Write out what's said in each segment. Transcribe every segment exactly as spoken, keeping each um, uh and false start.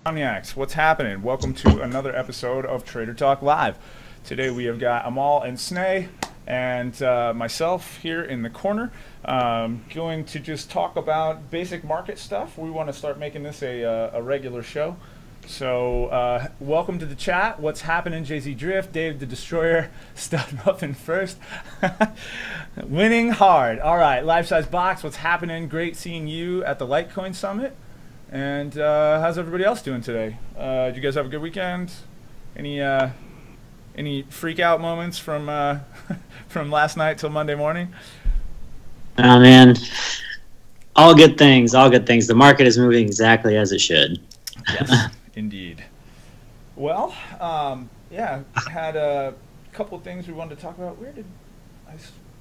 Omniacs, what's happening? Welcome to another episode of Trader Talk Live. Today we have got Amal and Sneh and uh, myself here in the corner, um, going to just talk about basic market stuff. We want to start making this a, uh, a regular show. So uh, welcome to the chat. What's happening? Jay Z Drift, Dave the Destroyer, Stud Muffin first. Winning hard. All right, Life Size Box, what's happening? Great seeing you at the Litecoin Summit. And uh, how's everybody else doing today? Uh, did you guys have a good weekend? Any uh, any freak out moments from uh, from last night till Monday morning? Oh man, all good things, all good things. The market is moving exactly as it should. Yes, indeed. Well, um, yeah, had a couple things we wanted to talk about. Where did I?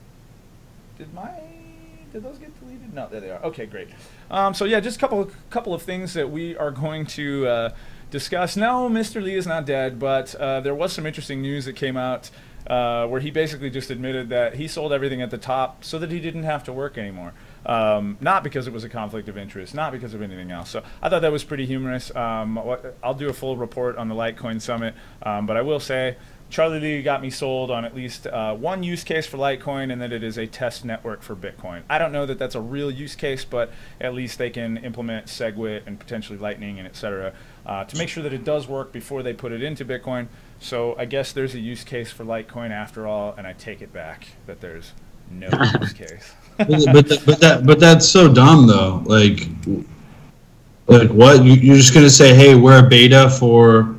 Did my Did those get deleted? No, there they are. Okay, great. Um, so yeah, just a couple couple of things that we are going to uh, discuss. No, Mister Lee is not dead, but uh, there was some interesting news that came out uh, where he basically just admitted that he sold everything at the top so that he didn't have to work anymore. Um, not because it was a conflict of interest, not because of anything else. So I thought that was pretty humorous. Um, I'll do a full report on the Litecoin Summit, um, but I will say Charlie Lee got me sold on at least uh, one use case for Litecoin, and that it is a test network for Bitcoin. I don't know that that's a real use case, but at least they can implement SegWit and potentially Lightning and et cetera uh, to make sure that it does work before they put it into Bitcoin. So I guess there's a use case for Litecoin after all, and I take it back that there's no use case. but that, but that but that's so dumb though. Like, like what? You, you're just gonna say, hey, we're a beta for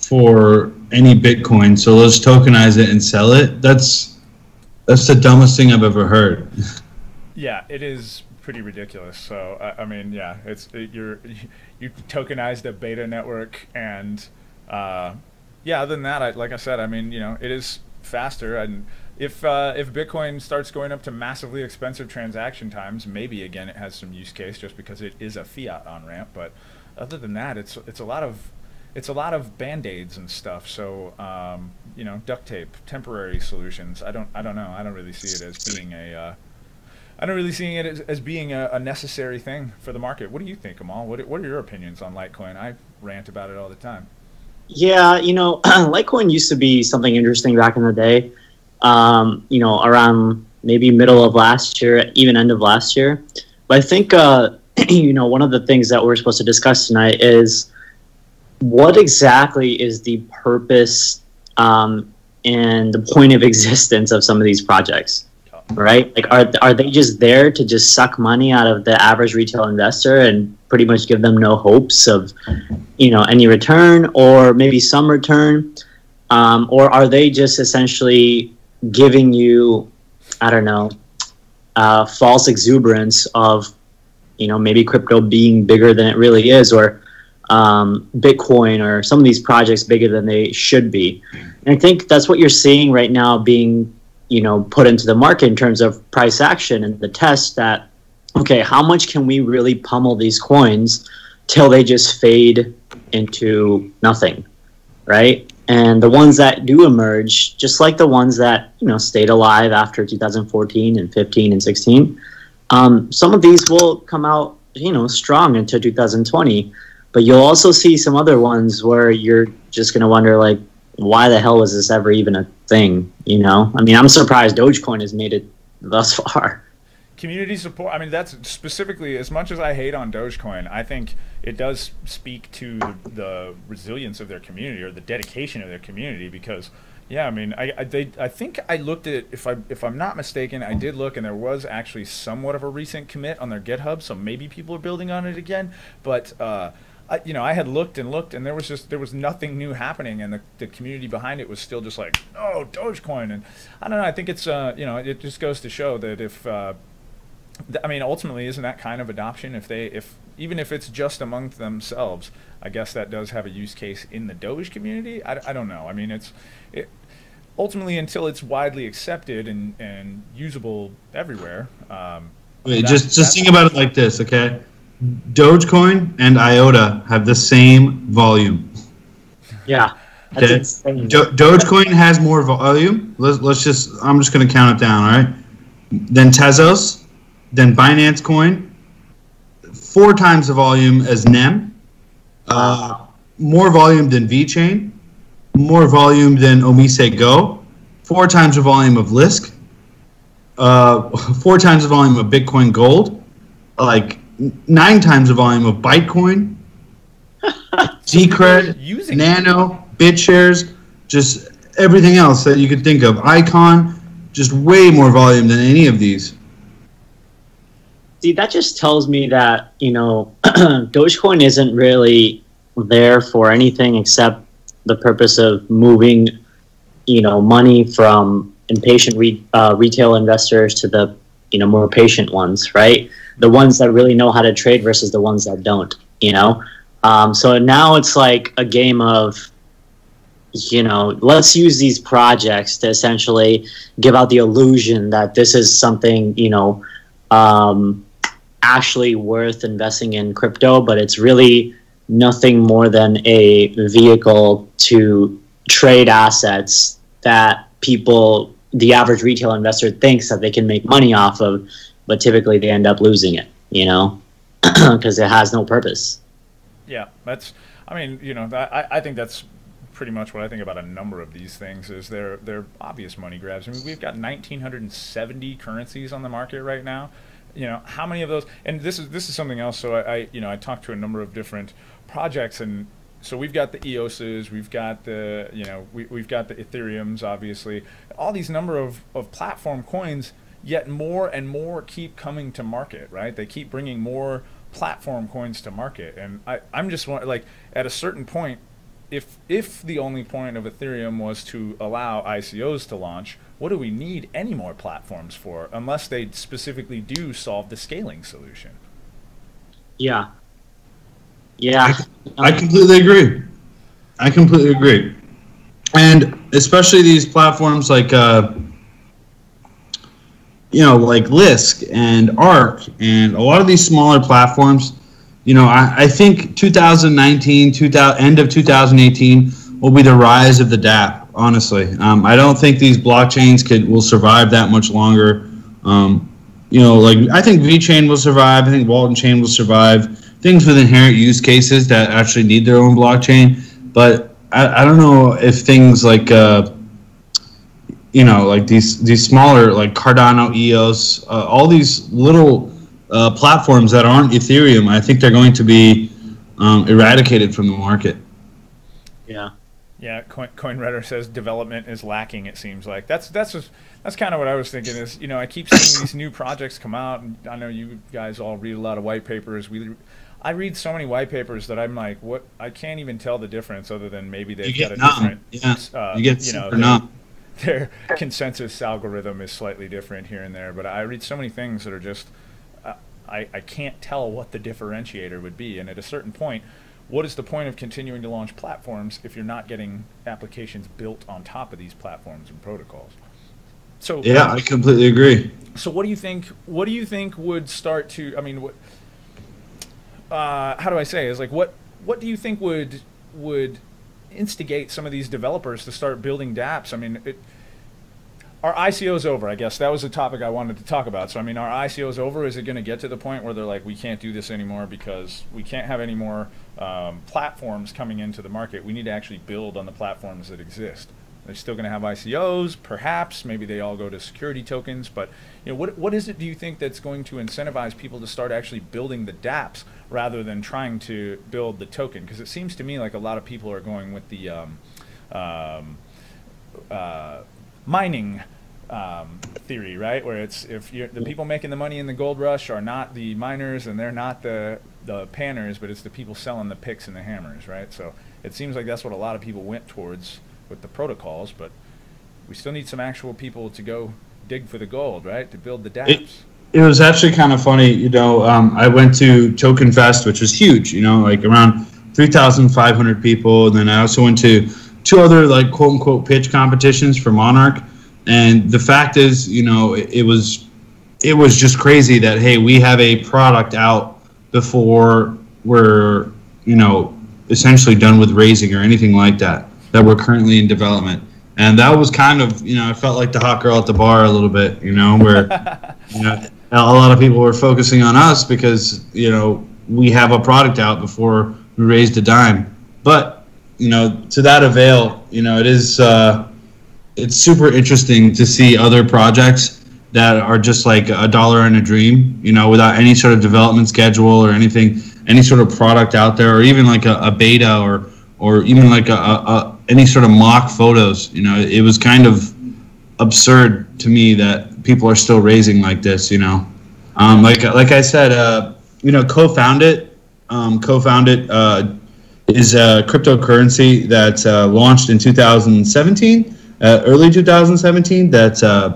for any Bitcoin, so let's tokenize it and sell it? That's that's the dumbest thing I've ever heard. Yeah, it is pretty ridiculous. So I, I mean, yeah, it's it, you're you tokenized a beta network, and uh, yeah. Other than that, I, like I said, I mean, you know, it is faster, and if uh, if Bitcoin starts going up to massively expensive transaction times, maybe again it has some use case just because it is a fiat on ramp. But other than that, it's it's a lot of It's a lot of band-aids and stuff. So um, you know, duct tape, temporary solutions. I don't, I don't know. I don't really see it as being a. Uh, I don't really see it as, as being a, a necessary thing for the market. What do you think, Amal? What What are your opinions on Litecoin? I rant about it all the time. Yeah, you know, Litecoin used to be something interesting back in the day. Um, you know, around maybe middle of last year, even end of last year. But I think, uh, you know, one of the things that we're supposed to discuss tonight is what exactly is the purpose um, and the point of existence of some of these projects, right? Like, are are they just there to just suck money out of the average retail investor and pretty much give them no hopes of, you know, any return or maybe some return? Um, or are they just essentially giving you, I don't know, uh, false exuberance of, you know, maybe crypto being bigger than it really is, or Um, Bitcoin or some of these projects bigger than they should be. And I think that's what you're seeing right now being, you know, put into the market in terms of price action and the test that, okay, how much can we really pummel these coins till they just fade into nothing, right? And the ones that do emerge, just like the ones that, you know, stayed alive after two thousand fourteen and fifteen and sixteen, um, some of these will come out, you know, strong into two thousand twenty. But you'll also see some other ones where you're just going to wonder, like, why the hell was this ever even a thing, you know? I mean, I'm surprised Dogecoin has made it thus far. Community support, I mean, that's specifically, as much as I hate on Dogecoin, I think it does speak to the, the resilience of their community or the dedication of their community because, yeah, I mean, I I, they, I think I looked at, if, I, if I'm not mistaken, I did look and there was actually somewhat of a recent commit on their GitHub, so maybe people are building on it again, but uh, I, you know, I had looked and looked, and there was just there was nothing new happening, and the, the community behind it was still just like, oh, Dogecoin, and I don't know. I think it's uh, you know, it just goes to show that if, uh, th- I mean, ultimately, isn't that kind of adoption? If they, if even if it's just among themselves, I guess that does have a use case in the Doge community. I, I don't know. I mean, it's it ultimately until it's widely accepted and and usable everywhere. Um, Wait, that, just just think that, about it like this, okay? Dogecoin and I O T A have the same volume. Yeah. That's Okay. insane. Do- Dogecoin has more volume. Let's let's just. I'm just going to count it down. All right. Then Tezos, then Binance Coin, four times the volume as N E M, uh, more volume than VeChain, more volume than Omise Go, four times the volume of Lisk, uh, four times the volume of Bitcoin Gold, like nine times the volume of Bytecoin, Zcred, Nano, BitShares, just everything else that you could think of. Icon, just way more volume than any of these. See, that just tells me that, you know, Dogecoin isn't really there for anything except the purpose of moving, you know, money from impatient re- uh, retail investors to the, you know, more patient ones, right? The ones that really know how to trade versus the ones that don't, you know? Um, so now it's like a game of, you know, let's use these projects to essentially give out the illusion that this is something, you know, um, actually worth investing in crypto, but it's really nothing more than a vehicle to trade assets that people, the average retail investor, thinks that they can make money off of, but typically they end up losing it, you know, because it has no purpose. Yeah, that's, I mean, you know, I, I think that's pretty much what I think about a number of these things is they're, they're obvious money grabs. I mean, we've got one thousand nine hundred seventy currencies on the market right now. You know, how many of those, and this is this is something else. So I, I you know, I talked to a number of different projects, and so we've got the E O Ss, we've got the, you know, we, we've got the Ethereums, obviously, all these number of, of platform coins, yet more and more keep coming to market, right? They keep bringing more platform coins to market, and I, I'm just like, at a certain point, if if the only point of Ethereum was to allow I C Os to launch, what do we need any more platforms for, unless they specifically do solve the scaling solution? Yeah. Yeah. I, I completely agree. I completely agree. And especially these platforms like, uh, you know, like Lisk and Arc and a lot of these smaller platforms, you know, I, I think two thousand nineteen, two thousand, end of two thousand eighteen will be the rise of the dApp, honestly. Um, I don't think these blockchains could will survive that much longer. Um, you know, like I think VeChain will survive. I think Walton Chain will survive. Things with inherent use cases that actually need their own blockchain. But I, I don't know if things like, uh, you know, like these these smaller, like Cardano, E O S, uh, all these little uh, platforms that aren't Ethereum, I think they're going to be um, eradicated from the market. Yeah. Yeah, Coin, CoinRedder says development is lacking, it seems like. That's that's just, that's kind of what I was thinking is, you know, I keep seeing these new projects come out, and I know you guys all read a lot of white papers. We, I read so many white papers that I'm like, what? I can't even tell the difference other than maybe they've got a numb. different, yeah. uh, you get you know, super numb. Their consensus algorithm is slightly different here and there, but I read so many things that are just, uh, I, I can't tell what the differentiator would be, and at a certain point, what is the point of continuing to launch platforms if you're not getting applications built on top of these platforms and protocols? So yeah, I completely agree. So what do you think? What do you think would start to? I mean, what? Uh, how do I say? Is like what? What do you think would would instigate some of these developers to start building dApps? I mean, it, are I C Os over? I guess that was the topic I wanted to talk about. So I mean, are I C Os over? Is it going to get to the point where they're like, we can't do this anymore because we can't have any more um, platforms coming into the market? We need to actually build on the platforms that exist. They're still going to have I C Os, perhaps. Maybe they all go to security tokens. But you know, what what is it? Do you think that's going to incentivize people to start actually building the dApps rather than trying to build the token? Because it seems to me like a lot of people are going with the um, um, uh, mining um, theory, right? Where it's if you're, the people making the money in the gold rush are not the miners and they're not the the panners, but it's the people selling the picks and the hammers, right? So it seems like that's what a lot of people went towards with the protocols, but we still need some actual people to go dig for the gold, right? To build the dApps. It, it was actually kind of funny, you know. Um, I went to Token Fest, which was huge, you know, like around three thousand five hundred people, and then I also went to two other like quote unquote pitch competitions for Monarch. And the fact is, you know, it, it was it was just crazy that hey, we have a product out before we're, you know, essentially done with raising or anything like that, that we're currently in development. And that was kind of, you know, I felt like the hot girl at the bar a little bit, you know, where you know, a lot of people were focusing on us because, you know, we have a product out before we raised a dime. But you know, to that avail, you know, it is uh, it's super interesting to see other projects that are just like a dollar and a dream, you know, without any sort of development schedule or anything, any sort of product out there, or even like a, a beta or or even like a, a, a any sort of mock photos. You know, it was kind of absurd to me that people are still raising like this. You know, um, like like I said, uh, you know, co-founded, um, co-founded uh, is a cryptocurrency that uh, launched in two thousand seventeen, uh, early two thousand seventeen. That uh,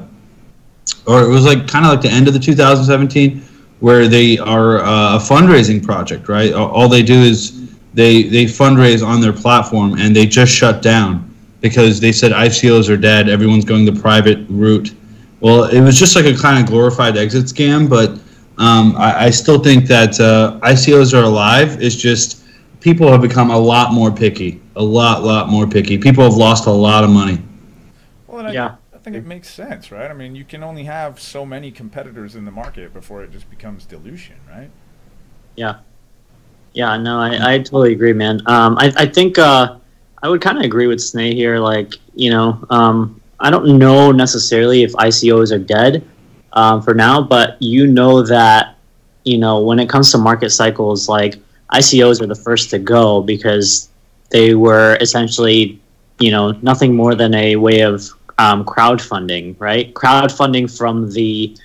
or it was like kind of like the end of the two thousand seventeen, where they are uh, a fundraising project. Right, all they do is They they fundraise on their platform, and they just shut down because they said I C Os are dead. Everyone's going the private route. Well, it was just like a kind of glorified exit scam, but um, I, I still think that uh, I C Os are alive. It's just people have become a lot more picky, a lot, lot more picky. People have lost a lot of money. Well, and I, Yeah. I think it makes sense, right? I mean, you can only have so many competitors in the market before it just becomes dilution, right? Yeah. Yeah, no, I, I totally agree, man. Um, I, I think uh, I would kind of agree with Sneh here. Like, you know, um, I don't know necessarily if I C Os are dead um, for now, but you know that, you know, when it comes to market cycles, like I C Os are the first to go because they were essentially, you know, nothing more than a way of um, crowdfunding, right? Crowdfunding from the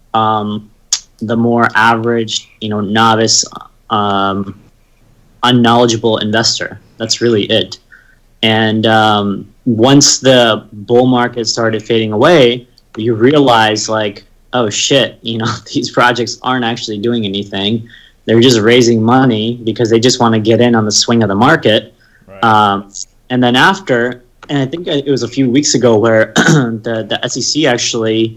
um, the more average, you know, novice. Um, unknowledgeable investor. That's really it. And um, once the bull market started fading away, you realize like, oh shit, you know, these projects aren't actually doing anything. They're just raising money because they just want to get in on the swing of the market. Right. Um, and then after, and I think it was a few weeks ago where the, the S E C actually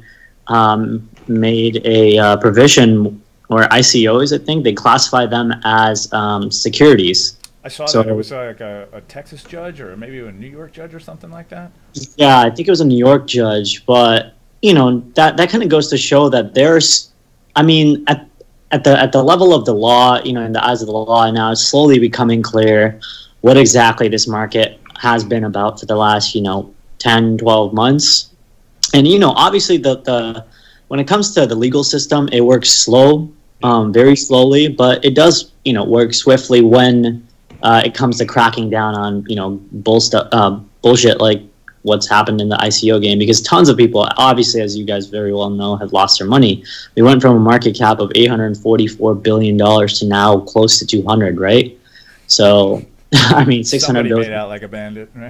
um, made a uh, provision or I C Os, I think, they classify them as um, securities. I saw So- that it was like a, a Texas judge or maybe a New York judge or something like that. Yeah, I think it was a New York judge, but you know that that kind of goes to show that there's, I mean, at at the at the level of the law, you know, in the eyes of the law now, it's slowly becoming clear what exactly this market has been about for the last, you know, ten, twelve months, and you know, obviously the the when it comes to the legal system, it works slow, um, very slowly, but it does, you know, work swiftly when uh, it comes to cracking down on, you know, bull stu- uh, bullshit like what's happened in the I C O game. Because tons of people, obviously, as you guys very well know, have lost their money. We went from a market cap of eight hundred forty-four billion dollars to now close to two hundred, right? So, I mean, six hundred Somebody billion. made out like a bandit, right?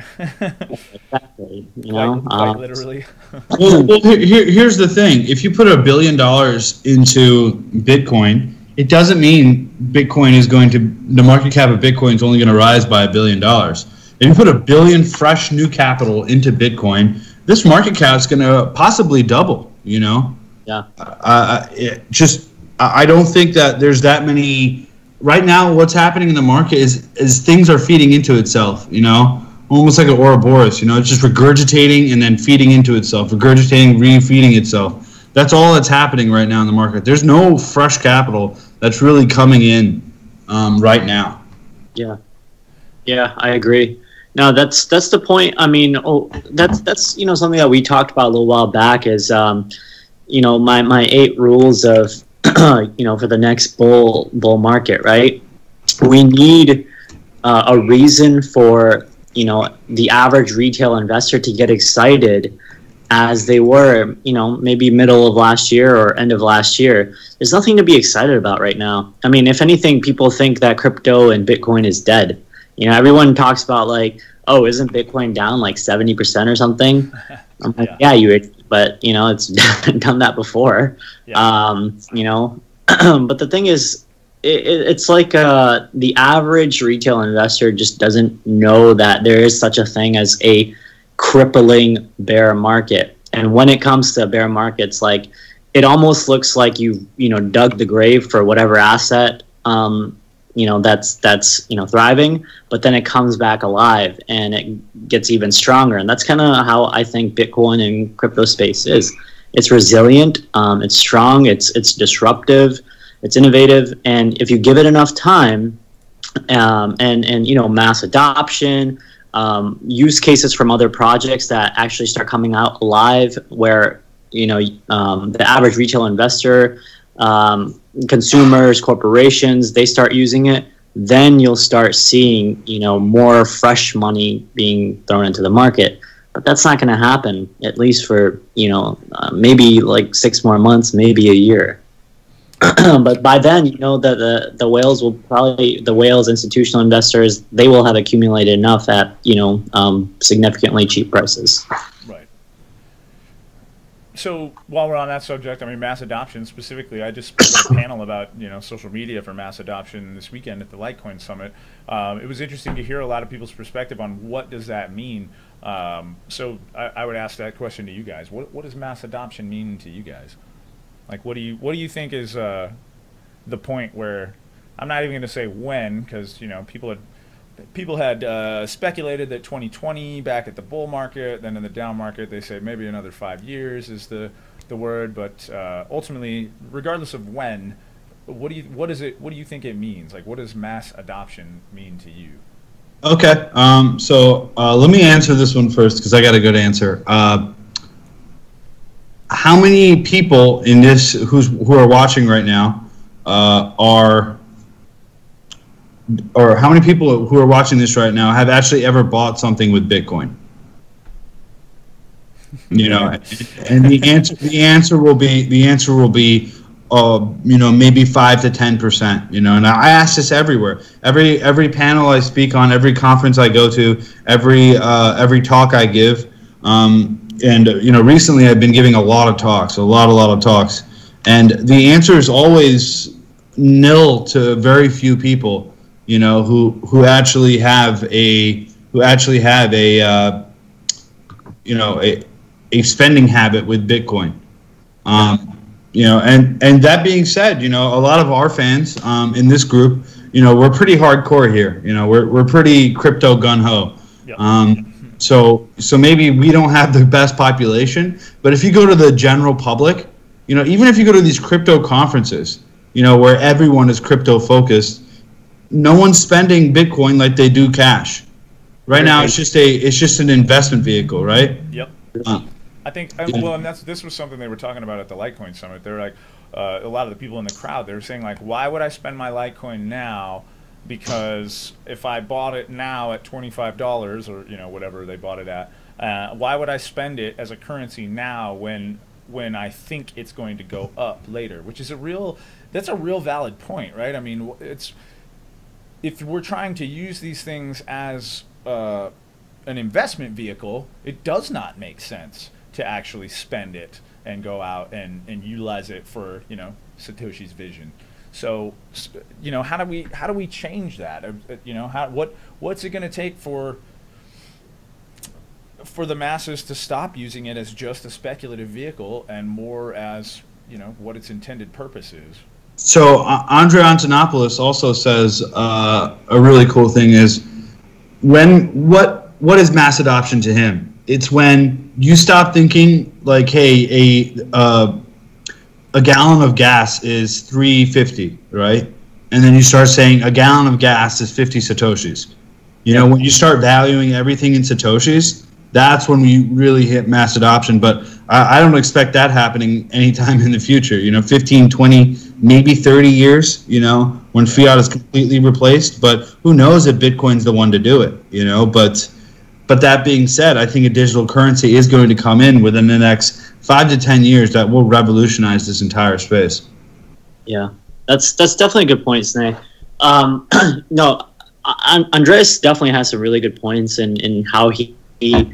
Exactly, you know, quite, quite um, literally. Well, well here, here- here's the thing. If you put a billion dollars into Bitcoin, it doesn't mean Bitcoin is going to, the market cap of Bitcoin is only going to rise by a billion dollars. If you put a billion fresh new capital into Bitcoin, this market cap is going to possibly double, you know? yeah. Uh, it just, I I don't think that there's that many, right now what's happening in the market is, is things are feeding into itself, you know? Almost like an Ouroboros, you know, it's just regurgitating and then feeding into itself, regurgitating, re-feeding itself. That's all that's happening right now in the market. There's no fresh capital that's really coming in um, right now. Yeah, yeah, I agree. No, that's that's the point. I mean, oh, that's that's you know something that we talked about a little while back is, um, you know, my my eight rules of, you know, for the next bull bull market, right? We need uh, a reason for, you know, the average retail investor to get excited as they were, you know, maybe middle of last year or end of last year. There's nothing to be excited about right now. I mean, if anything, people think that crypto and Bitcoin is dead. You know, everyone talks about like, oh, isn't Bitcoin down like seventy percent or something? I'm like, Yeah. yeah, you, but you know, it's done that before. Yeah. Um, you know, but the thing is, it, it, it's like uh, the average retail investor just doesn't know that there is such a thing as a crippling bear market. And when it comes to bear markets, like it almost looks like you you know dug the grave for whatever asset um, you know that's that's you know thriving, but then it comes back alive and it gets even stronger. And that's kind of how I think Bitcoin and crypto space is. It's resilient, um, it's strong, it's it's disruptive, it's innovative, and if you give it enough time, um, and and you know mass adoption, um, use cases from other projects that actually start coming out alive, where you know um, the average retail investor, um, consumers, corporations, they start using it. Then you'll start seeing you know more fresh money being thrown into the market. But that's not going to happen, at least for you know uh, maybe like six more months, maybe a year. But by then, you know that the the whales will probably the whales institutional investors, they will have accumulated enough at you know um, significantly cheap prices. Right. So while we're on that subject, I mean, mass adoption specifically, I just spoke at a panel about you know social media for mass adoption this weekend at the Litecoin Summit. Um, it was interesting to hear a lot of people's perspective on what does that mean. Um, so I, I would ask that question to you guys. What what does mass adoption mean to you guys? Like, what do you what do you think is uh, the point where, I'm not even going to say when, because you know people had people had uh, speculated that twenty twenty back at the bull market, then in the down market they say maybe another five years is the the word, but uh, ultimately, regardless of when, what do you what is it what do you think it means? Like, what does mass adoption mean to you? Okay, um, so uh, let me answer this one first because I got a good answer. Uh, How many people in this who's who are watching right now uh, are, or how many people who are watching this right now have actually ever bought something with Bitcoin? You know, and the answer the answer will be the answer will be, uh, you know, maybe five to ten percent. You know, and I ask this everywhere. Every every panel I speak on, every conference I go to, every uh, every talk I give. Um, And, you know, recently I've been giving a lot of talks, a lot, a lot of talks. And the answer is always nil to very few people, you know, who, who actually have a, who actually have a, uh, you know, a, a spending habit with Bitcoin. Um, you know, and, and that being said, you know, a lot of our fans um, in this group, you know, we're pretty hardcore here. You know, we're, we're pretty crypto gung-ho. Yep. Um, So, so maybe we don't have the best population, but if you go to the general public, you know, even if you go to these crypto conferences, you know, where everyone is crypto focused, no one's spending Bitcoin like they do cash. Right now, it's just a, it's just an investment vehicle, right? Yep. Uh, I think, well, and that's this was something they were talking about at the Litecoin Summit. They're like, uh, a lot of the people in the crowd, they were saying like, why would I spend my Litecoin now? Because if I bought it now at twenty-five dollars or you know whatever they bought it at, uh, why would I spend it as a currency now when when I think it's going to go up later? Which is a real that's a real valid point, right? I mean, it's if we're trying to use these things as uh, an investment vehicle, it does not make sense to actually spend it and go out and, and utilize it for you know Satoshi's vision. So, you know, how do we how do we change that? You know, how what what's it going to take for for the masses to stop using it as just a speculative vehicle and more as you know what its intended purpose is? So, uh, Andre Antonopoulos also says uh, a really cool thing is when what what is mass adoption to him? It's when you stop thinking like, hey, a uh, a gallon of gas is three fifty, right? And then you start saying a gallon of gas is fifty satoshis. You know, when you start valuing everything in satoshis, that's when we really hit mass adoption. But I, I don't expect that happening anytime in the future. You know, fifteen, twenty, maybe thirty years, you know, when fiat is completely replaced. But who knows if Bitcoin's the one to do it, you know? But but that being said, I think a digital currency is going to come in within the next five to ten years that will revolutionize this entire space. Yeah, that's that's definitely a good point, Sneh. Um, no, Andreas definitely has some really good points in, in how he, he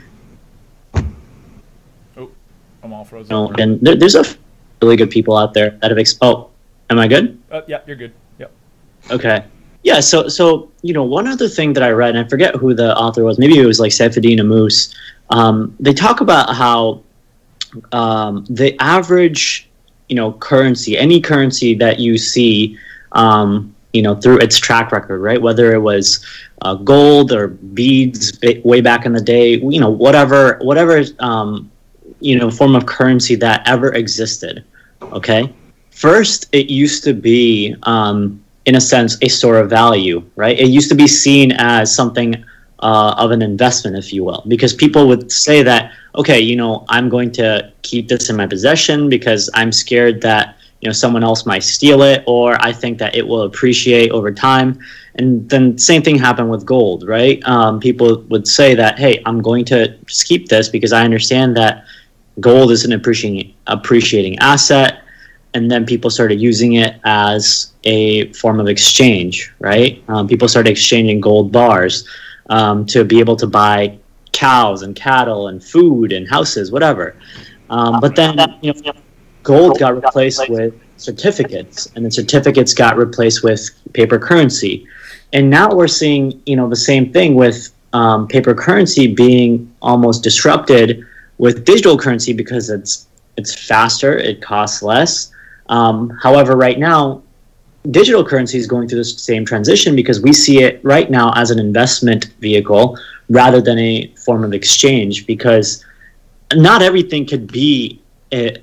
oh, I'm all frozen. You know, and there, there's a really good people out there that have ex- oh, am I good? Uh, yeah, you're good. Yep. Okay. Yeah, so so you know, one other thing that I read, and I forget who the author was, maybe it was like Saifuddin Ammous. Um, they talk about how um, the average, you know, currency, any currency that you see, um, you know, through its track record, right? Whether it was uh, gold or beads way back in the day, you know, whatever, whatever, um, you know, form of currency that ever existed. Okay, first it used to be. Um, in a sense, a store of value, right? It used to be seen as something uh, of an investment, if you will, because people would say that, okay, you know, I'm going to keep this in my possession because I'm scared that, you know, someone else might steal it, or I think that it will appreciate over time. And then same thing happened with gold, right? Um, people would say that, hey, I'm going to just keep this because I understand that gold is an appreciating appreciating asset. And then people started using it as a form of exchange, right? Um, people started exchanging gold bars um, to be able to buy cows and cattle and food and houses, whatever. Um, but then, you know, gold got replaced with certificates, and the certificates got replaced with paper currency. And now we're seeing, you know, the same thing with um, paper currency being almost disrupted with digital currency because it's it's faster, it costs less. Um, however, right now, digital currency is going through the same transition because we see it right now as an investment vehicle rather than a form of exchange, because not everything could be a,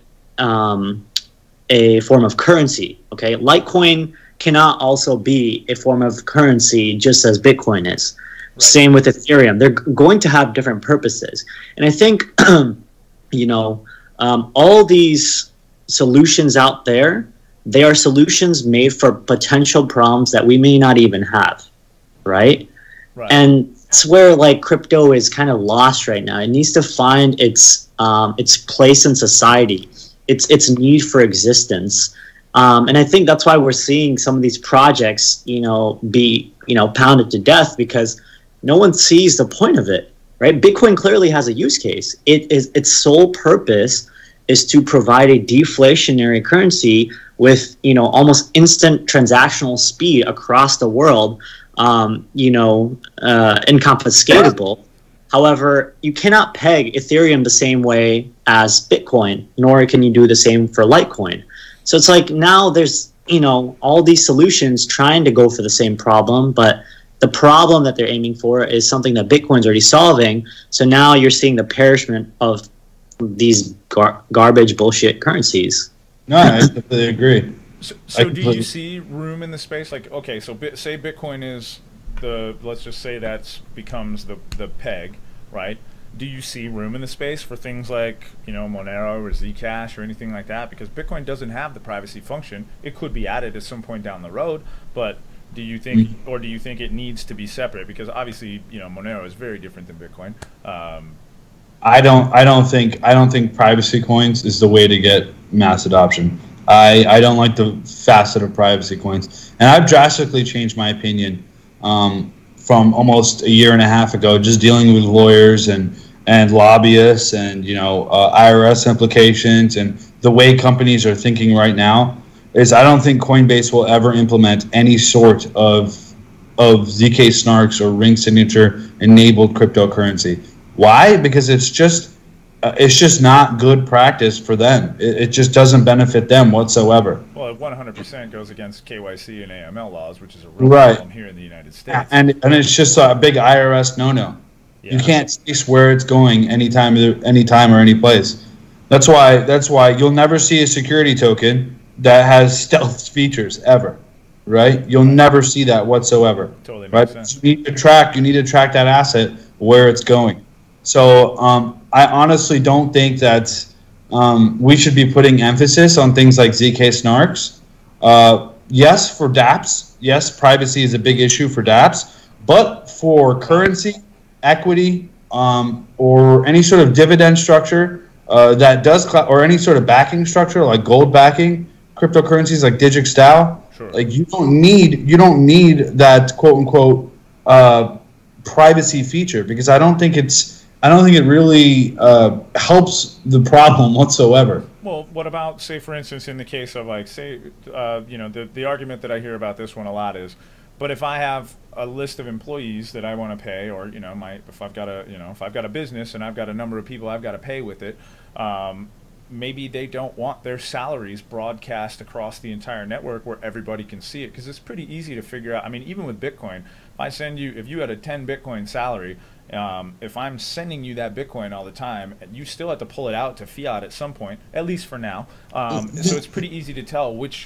um, a form of currency. Okay, Litecoin cannot also be a form of currency just as Bitcoin is. Right. Same with Ethereum. They're going to have different purposes. And I think, you know, um, all these solutions out there, they are solutions made for potential problems that we may not even have, right? Right. And that's where like crypto is kind of lost right now. It needs to find its um, its place in society, its its need for existence. Um, and I think that's why we're seeing some of these projects, you know, be, you know, pounded to death because no one sees the point of it, right? Bitcoin clearly has a use case. It is its sole purpose is to provide a deflationary currency with, you know, almost instant transactional speed across the world, um, you know, uh, inconfiscatable. However, you cannot peg Ethereum the same way as Bitcoin, nor can you do the same for Litecoin. So it's like now there's, you know, all these solutions trying to go for the same problem, but the problem that they're aiming for is something that Bitcoin's already solving. So now you're seeing the perishment of these gar- garbage bullshit currencies. No, I completely agree. So, so do you see room in the space? Like, okay, so bit, say Bitcoin is the, let's just say that becomes the, the peg, right? Do you see room in the space for things like, you know, Monero or Zcash or anything like that? Because Bitcoin doesn't have the privacy function. It could be added at some point down the road, but do you think, mm-hmm. or do you think it needs to be separate? Because obviously, you know, Monero is very different than Bitcoin. Um, I don't. I don't think. I don't think privacy coins is the way to get mass adoption. I, I don't like the facet of privacy coins, and I've drastically changed my opinion um, from almost a year and a half ago, just dealing with lawyers and and lobbyists and you know uh, I R S implications and the way companies are thinking right now. Is I don't think Coinbase will ever implement any sort of of Z K Snarks or ring signature enabled cryptocurrency. Why? Because it's just uh, it's just not good practice for them. It, it just doesn't benefit them whatsoever. Well, it one hundred percent goes against K Y C and A M L laws, which is a real right. problem here in the United States. And and it's just a big I R S no-no. Yeah. You can't see where it's going anytime, anytime or any place. That's why that's why you'll never see a security token that has stealth features ever. Right? You'll never see that whatsoever. Totally makes right? sense. You need to track. You need to track that asset where it's going. So um, I honestly don't think that um, we should be putting emphasis on things like Z K Snarks. Uh, yes, for dApps. Yes, privacy is a big issue for dApps. But for currency, equity, um, or any sort of dividend structure uh, that does, cl- or any sort of backing structure like gold backing, cryptocurrencies like DigitStao, sure. like you don't need you don't need that quote unquote uh, privacy feature because I don't think it's. I don't think it really uh, helps the problem whatsoever. Well, what about, say, for instance, in the case of, like, say, uh, you know, the, the argument that I hear about this one a lot is, but if I have a list of employees that I want to pay, or, you know, my if I've got a, you know, if I've got a business and I've got a number of people I've got to pay with it, um, maybe they don't want their salaries broadcast across the entire network where everybody can see it, because it's pretty easy to figure out. I mean, even with Bitcoin, if I send you, if you had a ten Bitcoin salary, Um, if I'm sending you that Bitcoin all the time, you still have to pull it out to fiat at some point, at least for now. Um, so it's pretty easy to tell which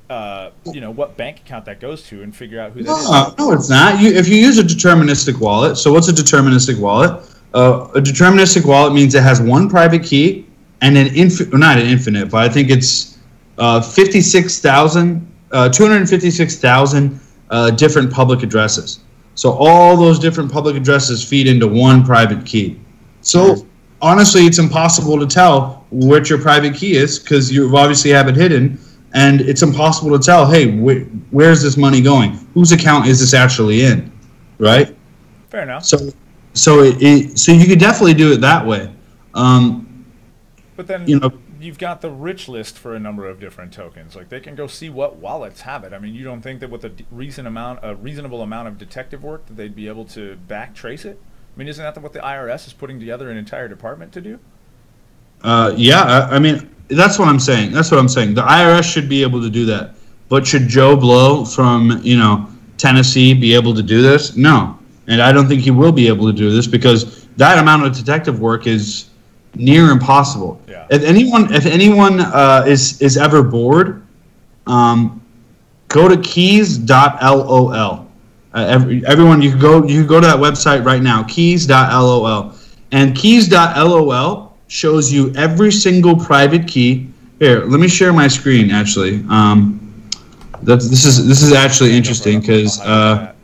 uh, you know, what bank account that goes to and figure out who that No, is. no, it's not. You, if you use a deterministic wallet, so what's a deterministic wallet? Uh, a deterministic wallet means it has one private key and an infinite, well, not an infinite, but I think it's uh, fifty-six thousand, uh, two hundred fifty-six thousand uh, different public addresses. So all those different public addresses feed into one private key. So honestly, it's impossible to tell what your private key is because you obviously have it hidden. And it's impossible to tell, hey, wh- where's this money going? Whose account is this actually in, right? Fair enough. So, so it, it so you could definitely do it that way. Um, But then you know, you've got the rich list for a number of different tokens. Like they can go see what wallets have it. I mean, you don't think that with a d- reason amount, a reasonable amount of detective work, that they'd be able to back trace it? I mean, isn't that what the I R S is putting together an entire department to do? uh, yeah, I, I mean, that's what I'm saying. That's what I'm saying. The I R S should be able to do that. But should Joe Blow from, you know, Tennessee be able to do this? No. And I don't think he will be able to do this because that amount of detective work is near impossible. Yeah. If anyone, if anyone uh, is is ever bored, um, go to keys dot lol. Uh, every, everyone, you can go you can go to that website right now, keys dot lol, and keys dot lol shows you every single private key. Here, let me share my screen. Actually, um, that's this is this is actually interesting because uh,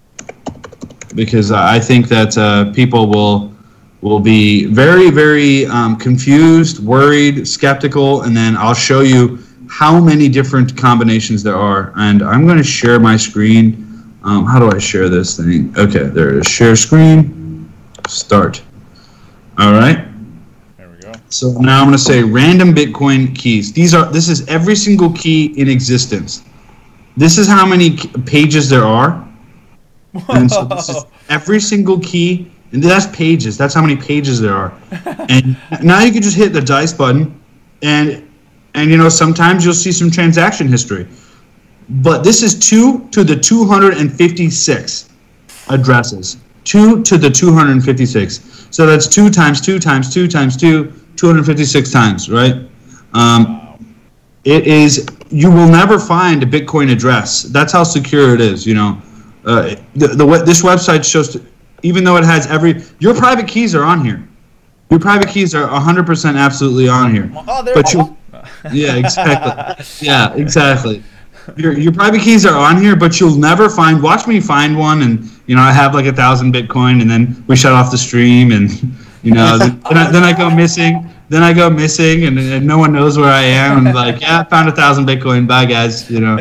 because I think that uh, people will. will be very, very um, confused, worried, skeptical, and then I'll show you how many different combinations there are. And I'm going to share my screen. Um, how do I share this thing? Okay, there it is. Share screen. Start. All right. There we go. So now I'm going to say random Bitcoin keys. These are. This is every single key in existence. This is how many pages there are. And so this is every single key. And that's pages. That's how many pages there are. And now you can just hit the dice button, and and you know sometimes you'll see some transaction history. But this is two to the two hundred fifty-six addresses. Two to the two hundred fifty-six. So that's two times two times two times two, two hundred fifty-six times, right? Um, it is. You will never find a Bitcoin address. That's how secure it is. You know, uh, the, the this website shows. To, Even though it has every, your private keys are on here. Your private keys are one hundred percent absolutely on here. Oh, there. But you, yeah, exactly. Yeah, exactly. Your your private keys are on here, but you'll never find. Watch me find one, and you know I have like a thousand Bitcoin, and then we shut off the stream, and you know then, then, I, then I go missing. Then I go missing, and, and no one knows where I am. And like, yeah, I found a thousand Bitcoin. Bye, guys. You know.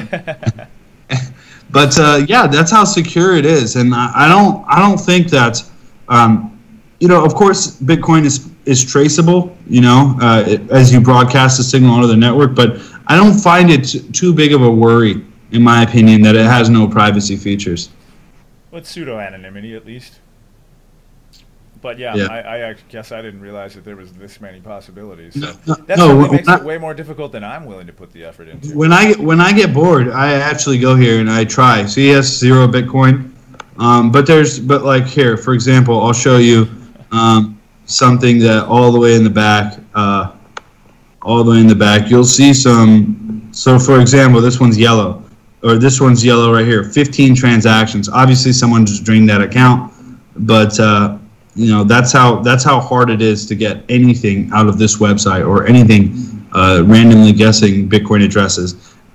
But uh, yeah, that's how secure it is, and I, I don't, I don't think that, um, you know, of course, Bitcoin is is traceable, you know, uh, it, as you broadcast the signal onto the network. But I don't find it t- too big of a worry, in my opinion, that it has no privacy features. With pseudo anonymity, at least. But yeah, Yeah. I, I guess I didn't realize that there was this many possibilities. So No, no, that no, certainly when makes I- it way more difficult than I'm willing to put the effort into. When I get when I get bored, I actually go here and I try. So he has zero Bitcoin, um, but there's but like here, for example, I'll show you um, something that all the way in the back, uh, all the way in the back, you'll see some. So for example, this one's yellow, or this one's yellow right here. fifteen transactions. Obviously, someone just drained that account, but. Uh, You know that's how that's how hard it is to get anything out of this website or anything uh, randomly guessing Bitcoin addresses.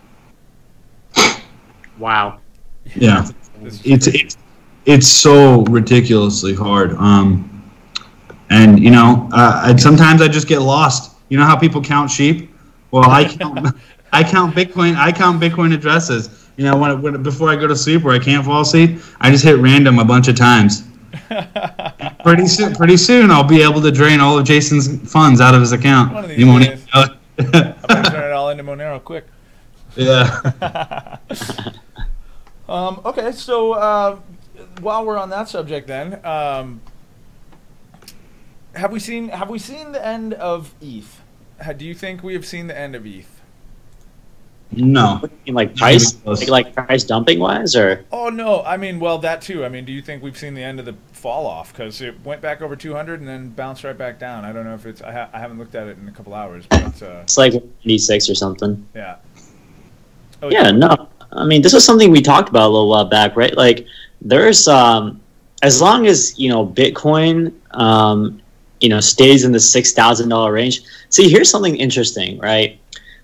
Wow. Yeah, This is it's crazy. it's it's so ridiculously hard. Um, and you know, uh, and sometimes I just get lost. You know how people count sheep? Well, I count I count Bitcoin I count Bitcoin addresses. You know, when, when before I go to sleep or I can't fall asleep, I just hit random a bunch of times. Pretty soon, pretty soon, I'll be able to drain all of Jason's funds out of his account. One of these He won't days. even know it. I'm gonna turn it all into Monero quick. Yeah. Um, okay, so uh, while we're on that subject, then, um, have we seen have we seen the end of E T H? Ha- Do you think we have seen the end of E T H? No. What do you mean, like price, Close. like, like price dumping wise, or Oh no, I mean, well, that too. I mean, do you think we've seen the end of the fall off? Because it went back over two hundred and then bounced right back down. I don't know if it's. I, ha- I haven't looked at it in a couple hours, but uh, it's like ninety-six or something? yeah. Oh, Yeah, no. I mean, this was something we talked about a little while back, right? Like, there's um, as long as you know Bitcoin, um, you know, stays in the six thousand dollar range. See, here's something interesting, right?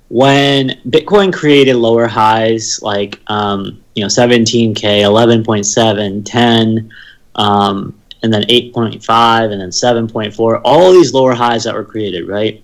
When Bitcoin created lower highs like um, you know seventeen K, eleven point seven, ten, um, and then eight point five, and then seven point four, all these lower highs that were created, right?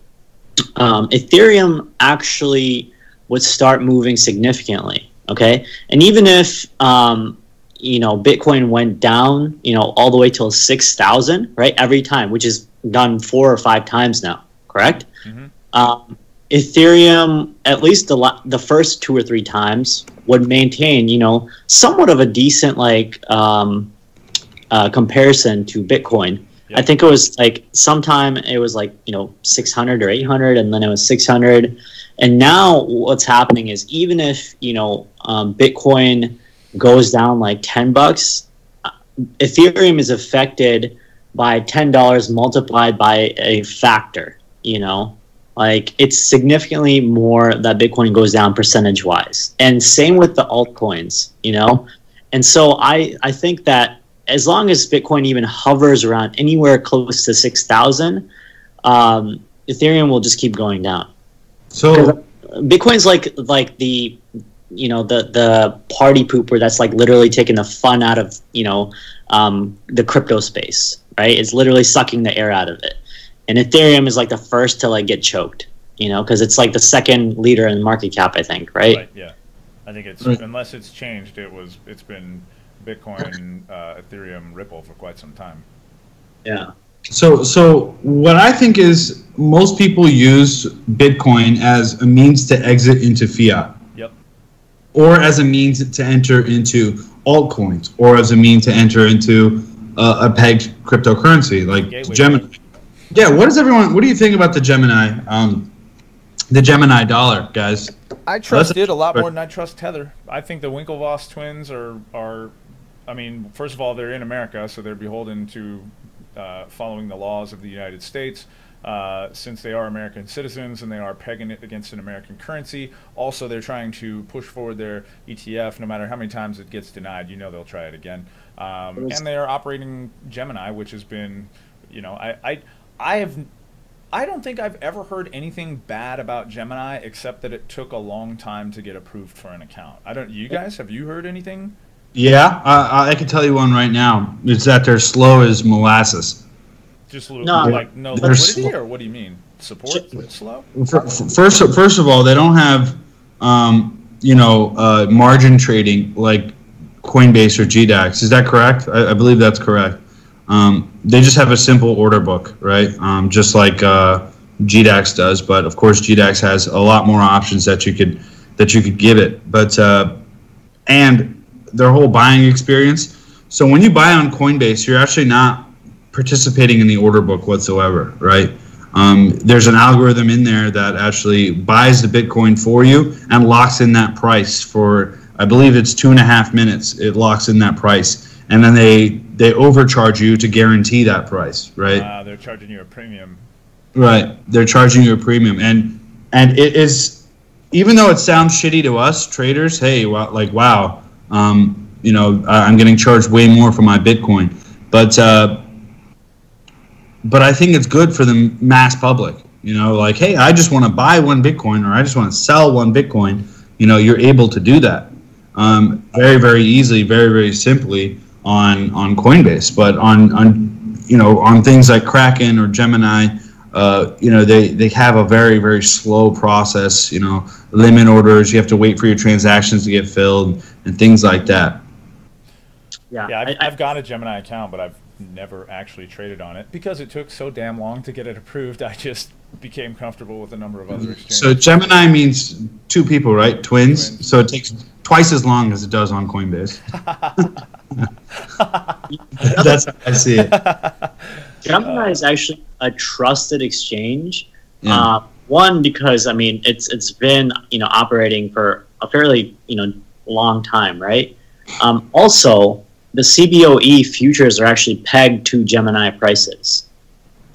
Um, Ethereum actually would start moving significantly. Okay, and even if um, you know Bitcoin went down, you know, all the way till six thousand, right? Every time, which is done four or five times now, correct? Mm-hmm. Um, Ethereum, at least the la- the first two or three times, would maintain, you know, somewhat of a decent like um, uh, comparison to Bitcoin. Yep. I think it was like sometime it was like you know six hundred or eight hundred, and then it was six hundred. And now what's happening is even if you know um, Bitcoin goes down like ten bucks, Ethereum is affected by ten dollars multiplied by a factor. You know, like it's significantly more that Bitcoin goes down percentage wise, and same with the altcoins. You know, and so I I think that as long as Bitcoin even hovers around anywhere close to six thousand, um, Ethereum will just keep going down. So Bitcoin's like like the you know the the party pooper that's like literally taking the fun out of you know um, the crypto space, right? It's literally sucking the air out of it. And Ethereum is like the first to like get choked, you know, because it's like the second leader in market cap, I think, right? Right. Yeah. I think it's Right. unless it's changed, it was it's been Bitcoin, uh, Ethereum, Ripple for quite some time. Yeah. So, so what I think is most people use Bitcoin as a means to exit into fiat, Yep. or as a means to enter into altcoins, or as a means to enter into uh, a pegged cryptocurrency like Gateway Gemini. drug. Yeah, what does everyone? What do you think about the Gemini? Um, the Gemini dollar, guys. I trust That's- it a lot more than I trust Tether. I think the Winklevoss twins are are, I mean, first of all, they're in America, so they're beholden to uh, following the laws of the United States. Uh, since they are American citizens and they are pegging it against an American currency. Also, they're trying to push forward their E T F. No matter how many times it gets denied, you know they'll try it again. Um, and they are operating Gemini, which has been, you know, I, I, I have, I don't think I've ever heard anything bad about Gemini except that it took a long time to get approved for an account. I don't. You guys, have you heard anything? Yeah, I, I can tell you one right now. It's that they're slow as molasses. Just a little, No, like no they're liquidity, slow. or what do you mean? Support slow? First, first of all, they don't have, um, you know, uh, margin trading like Coinbase or G DAX. Is that correct? I, I believe that's correct. Um, they just have a simple order book, right? Um, just like uh, G DAX does, but of course G DAX has a lot more options that you could that you could give it. But uh, and their whole buying experience. So when you buy on Coinbase, you're actually not participating in the order book whatsoever, right? Um, there's an algorithm in there that actually buys the Bitcoin for you and locks in that price for, I believe it's two and a half minutes. It locks in that price, and then they they overcharge you to guarantee that price, right? Uh, they're charging you a premium. Right. They're charging you a premium, and and it is, even though it sounds shitty to us traders, hey, wow, like wow, um, you know, I'm getting charged way more for my Bitcoin, but. Uh, But I think it's good for the mass public. You know, like, hey, I just want to buy one Bitcoin or I just want to sell one Bitcoin. You know, you're able to do that um, very, very easily, very, very simply on on Coinbase. But on on you know on things like Kraken or Gemini, uh, you know, they they have a very, very slow process. You know, limit orders. You have to wait for your transactions to get filled and things like that. Yeah. Yeah, I've, I- I- I've got a Gemini account, but I've never actually traded on it because it took so damn long to get it approved. I just became comfortable with a number of other exchanges. So Gemini means two people, right? Twins. Twins. So it takes twice as long as it does on Coinbase. That's how I see it. Gemini is actually a trusted exchange. Yeah. Uh, one, because I mean it's it's been you know operating for a fairly you know long time, right? Um, also, the C B O E futures are actually pegged to Gemini prices.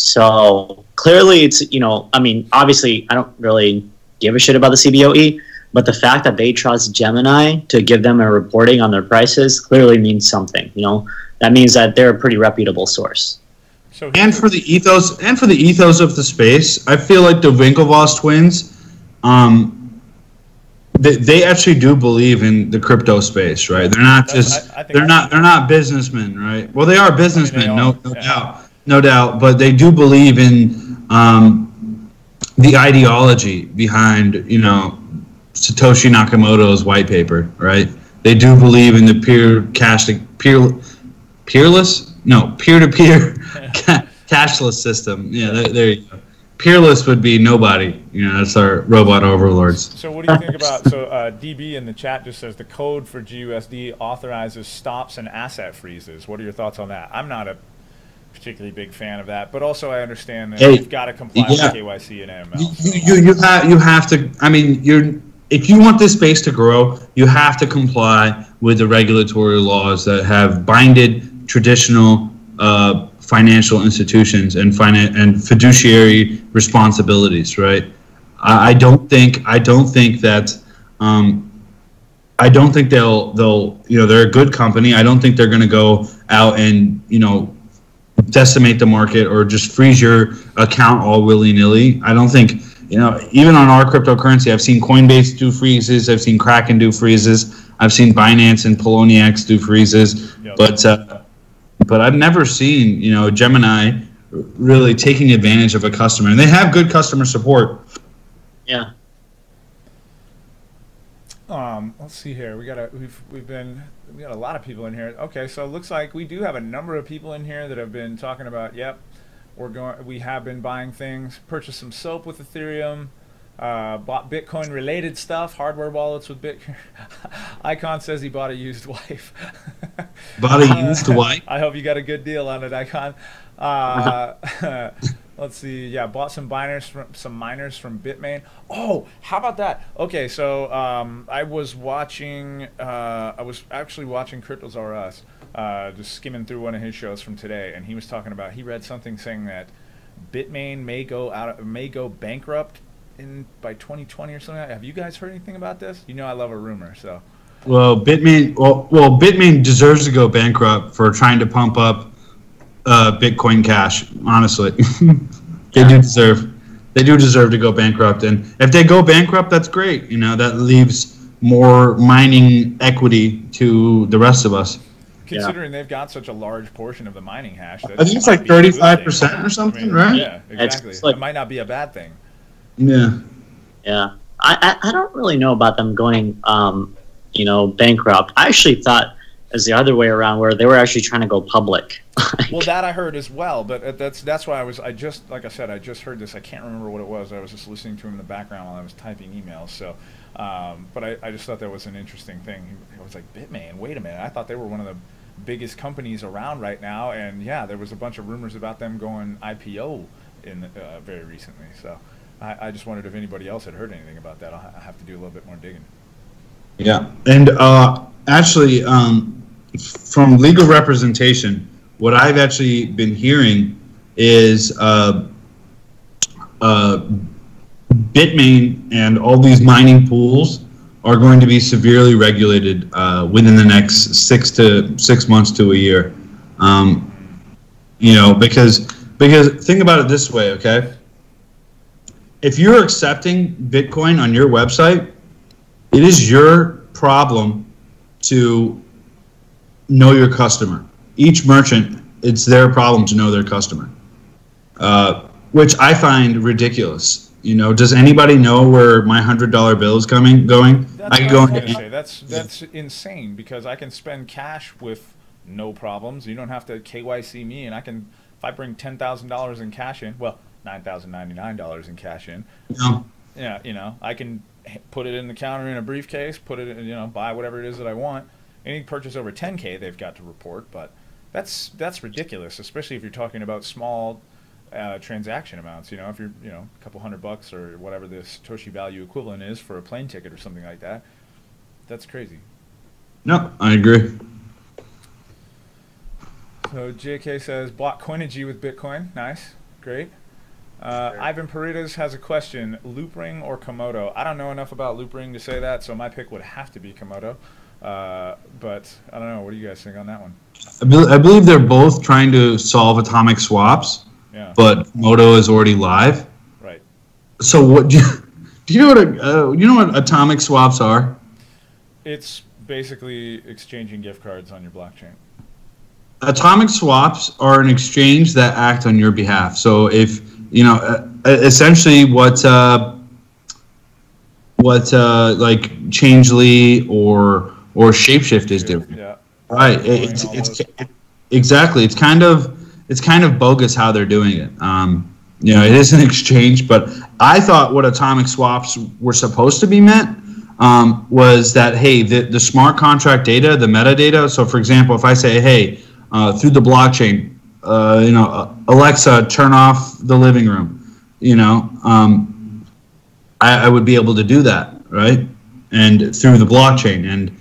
So clearly, it's you know I mean obviously I don't really give a shit about the C B O E, But the fact that they trust Gemini to give them a reporting on their prices clearly means something. You know, that means that they're a pretty reputable source. So And for the ethos, and for the ethos of the space, I feel like the Winklevoss twins, um, they, they actually do believe in the crypto space, right? They're not That's- just I- I think they're not they're not businessmen, right? Well, they are businessmen, they no are, no yeah. doubt, no doubt, but they do believe in um, the ideology behind, you know, Satoshi Nakamoto's white paper, right? They do believe in the peer cash peer peerless no peer to peer cashless system. Yeah, there, there you go. Peerless would be nobody. You know, that's our robot overlords. So what do you think about, so uh, D B in the chat just says the code for G U S D authorizes stops and asset freezes. What are your thoughts on that? I'm not a particularly big fan of that, but also I understand that Hey, you've got to comply yeah. with K Y C and A M L. You, So. you, you have you have to. I mean, you're if you want this space to grow, you have to comply with the regulatory laws that have binded traditional uh, financial institutions and finan- and fiduciary responsibilities. Right. I, I don't think I don't think that. Um, I don't think they'll they'll you know they're a good company. I don't think they're going to go out and you know decimate the market or just freeze your account all willy-nilly. I don't think, you know, even on our cryptocurrency, I've seen Coinbase do freezes, I've seen Kraken do freezes, I've seen Binance and Poloniex do freezes, Yep. but uh, but I've never seen, you know, Gemini really taking advantage of a customer, and they have good customer support. Yeah. Um, let's see here. We got a we've we've been we got a lot of people in here. Okay, so it looks like we do have a number of people in here that have been talking about. Yep, we're going. We have been buying things. Purchased some soap with Ethereum. Uh, bought Bitcoin related stuff. Hardware wallets with Bitcoin. Icon says he bought a used wife. Bought a used wife? I hope you got a good deal on it, Icon. Uh, let's see. Yeah, bought some miners from some miners from Bitmain. Oh, how about that? Okay, so um, I was watching. Uh, I was actually watching Cryptos R Us, uh, just skimming through one of his shows from today, and he was talking about. He read something saying that Bitmain may go out, of, may go bankrupt in by twenty twenty or something. Have you guys heard anything about this? You know, I love a rumor, so. Well, Bitmain. Well, well, Bitmain deserves to go bankrupt for trying to pump up uh, Bitcoin Cash. Honestly, they do deserve. They do deserve to go bankrupt, and if they go bankrupt, that's great. You know, that leaves more mining equity to the rest of us. Considering yeah. they've got such a large portion of the mining hash, that I think it's like thirty-five percent or something, I mean, right? Yeah, exactly. It's like, it might not be a bad thing. Yeah. Yeah. I, I, I don't really know about them going, um, you know, bankrupt. I actually thought it was the other way around, where they were actually trying to go public. Well, that I heard as well, but that's that's why I was. I just like I said, I just heard this. I can't remember what it was. I was just listening to him in the background while I was typing emails. So, um, but I, I just thought that was an interesting thing. I was like, Bitmain, wait a minute. I thought they were one of the biggest companies around right now, and yeah, there was a bunch of rumors about them going I P O in uh, very recently. So, I, I just wondered if anybody else had heard anything about that. I'll, ha- I'll have to do a little bit more digging. Yeah, and uh, actually, um, from legal representation, what I've actually been hearing is uh, uh, Bitmain and all these mining pools are going to be severely regulated uh, within the next six to six months to a year. Um, you know, because because think about it this way, okay? If you're accepting Bitcoin on your website, it is your problem to know your customer. Each merchant, it's their problem to know their customer, uh, which I find ridiculous. You know, does anybody know where my hundred dollar bill is coming going? That's I can what go I was into gonna say. That's that's insane, because I can spend cash with no problems. You don't have to K Y C me, and I can, if I bring ten thousand dollars in cash in, well, nine thousand ninety nine dollars in cash in. No. Yeah, you know, I can put it in the counter in a briefcase, put it in, you know, buy whatever it is that I want. Any purchase over ten K, they've got to report, but that's that's ridiculous, especially if you're talking about small uh, transaction amounts. You know, if you're, you know, a couple hundred bucks or whatever the Satoshi value equivalent is for a plane ticket or something like that, that's crazy. No, I agree. So J K says, bought Coinigy with Bitcoin. Nice. Great. Uh, Ivan Paredes has a question: Loopring or Komodo? I don't know enough about Loopring to say that, so my pick would have to be Komodo. Uh, but I don't know. What do you guys think on that one? I, be- I believe they're both trying to solve atomic swaps, Yeah. but Komodo is already live. Right. So what do you, do you know what a, uh, you know what atomic swaps are? It's basically exchanging gift cards on your blockchain. Atomic swaps are an exchange that act on your behalf. So if you know, uh, essentially what uh, what uh, like Changely or or Shapeshift is doing, Yeah. right? It's, it's it's exactly. It's kind of it's kind of bogus how they're doing it. Um, you know, it is an exchange, but I thought what atomic swaps were supposed to be meant um, was that hey, the the smart contract data, the metadata. So for example, if I say hey, uh, through the blockchain, uh, you know, Alexa, turn off the living room, you know, um, I, I would be able to do that, right? And through the blockchain, and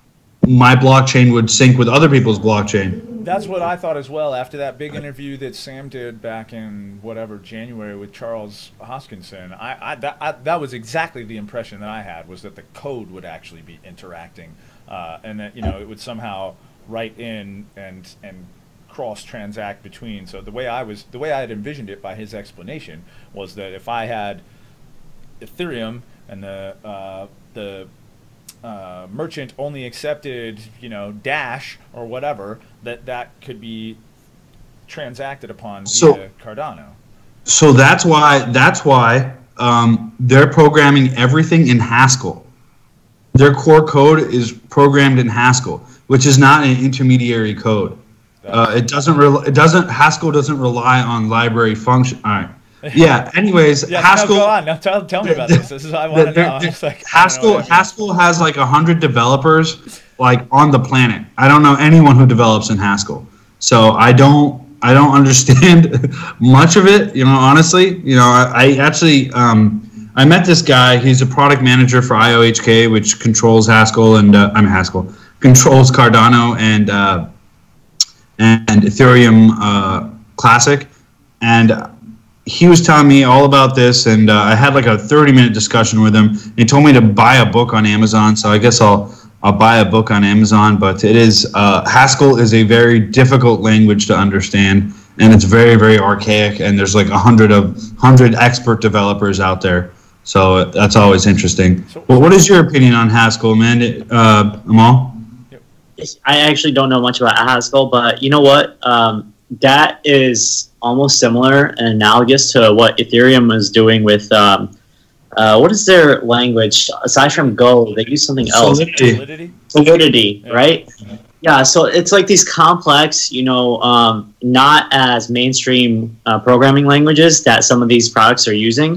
my blockchain would sync with other people's blockchain. That's what I thought as well. After that big interview that Sam did back in whatever January with Charles Hoskinson, I, I, that, I that was exactly the impression that I had, was that the code would actually be interacting, uh, and that you know it would somehow write in and and cross transact between. So the way I was the way I had envisioned it by his explanation was that if I had Ethereum and the uh, the uh, merchant only accepted you know Dash or whatever, that that could be transacted upon So- via Cardano. So that's why that's why um, they're programming everything in Haskell. Their core code is programmed in Haskell, which is not an intermediary code. Uh, it doesn't. Re- it doesn't. Haskell doesn't rely on library function. All right. Yeah. Anyways, Yeah, Haskell. no, go on. Now tell, tell me about this. This is what I want to the- know. the- It's like, I don't know Haskell what I mean. Haskell has like a hundred developers like on the planet. I don't know anyone who develops in Haskell, so I don't I don't understand much of it. You know, honestly, you know, I, I actually um, I met this guy. He's a product manager for I O H K, which controls Haskell and uh, I'm Haskell controls Cardano and uh, and Ethereum uh, Classic, and he was telling me all about this, and uh, I had like a thirty minute discussion with him. He told me to buy a book on Amazon, so I guess I'll I'll buy a book on Amazon. But it is uh, Haskell is a very difficult language to understand, and it's very very archaic. And there's like a hundred of hundred expert developers out there, so that's always interesting. So- Well, what is your opinion on Haskell, man? Uh, Amal? I actually don't know much about Haskell, but you know what? Um, that is almost similar and analogous to what Ethereum is doing with um, uh, what is their language aside from Go? They use something else. Solidity. Solidity? Solidity, Yeah. right? Yeah, so it's like these complex, you know, um, not as mainstream uh, programming languages that some of these products are using.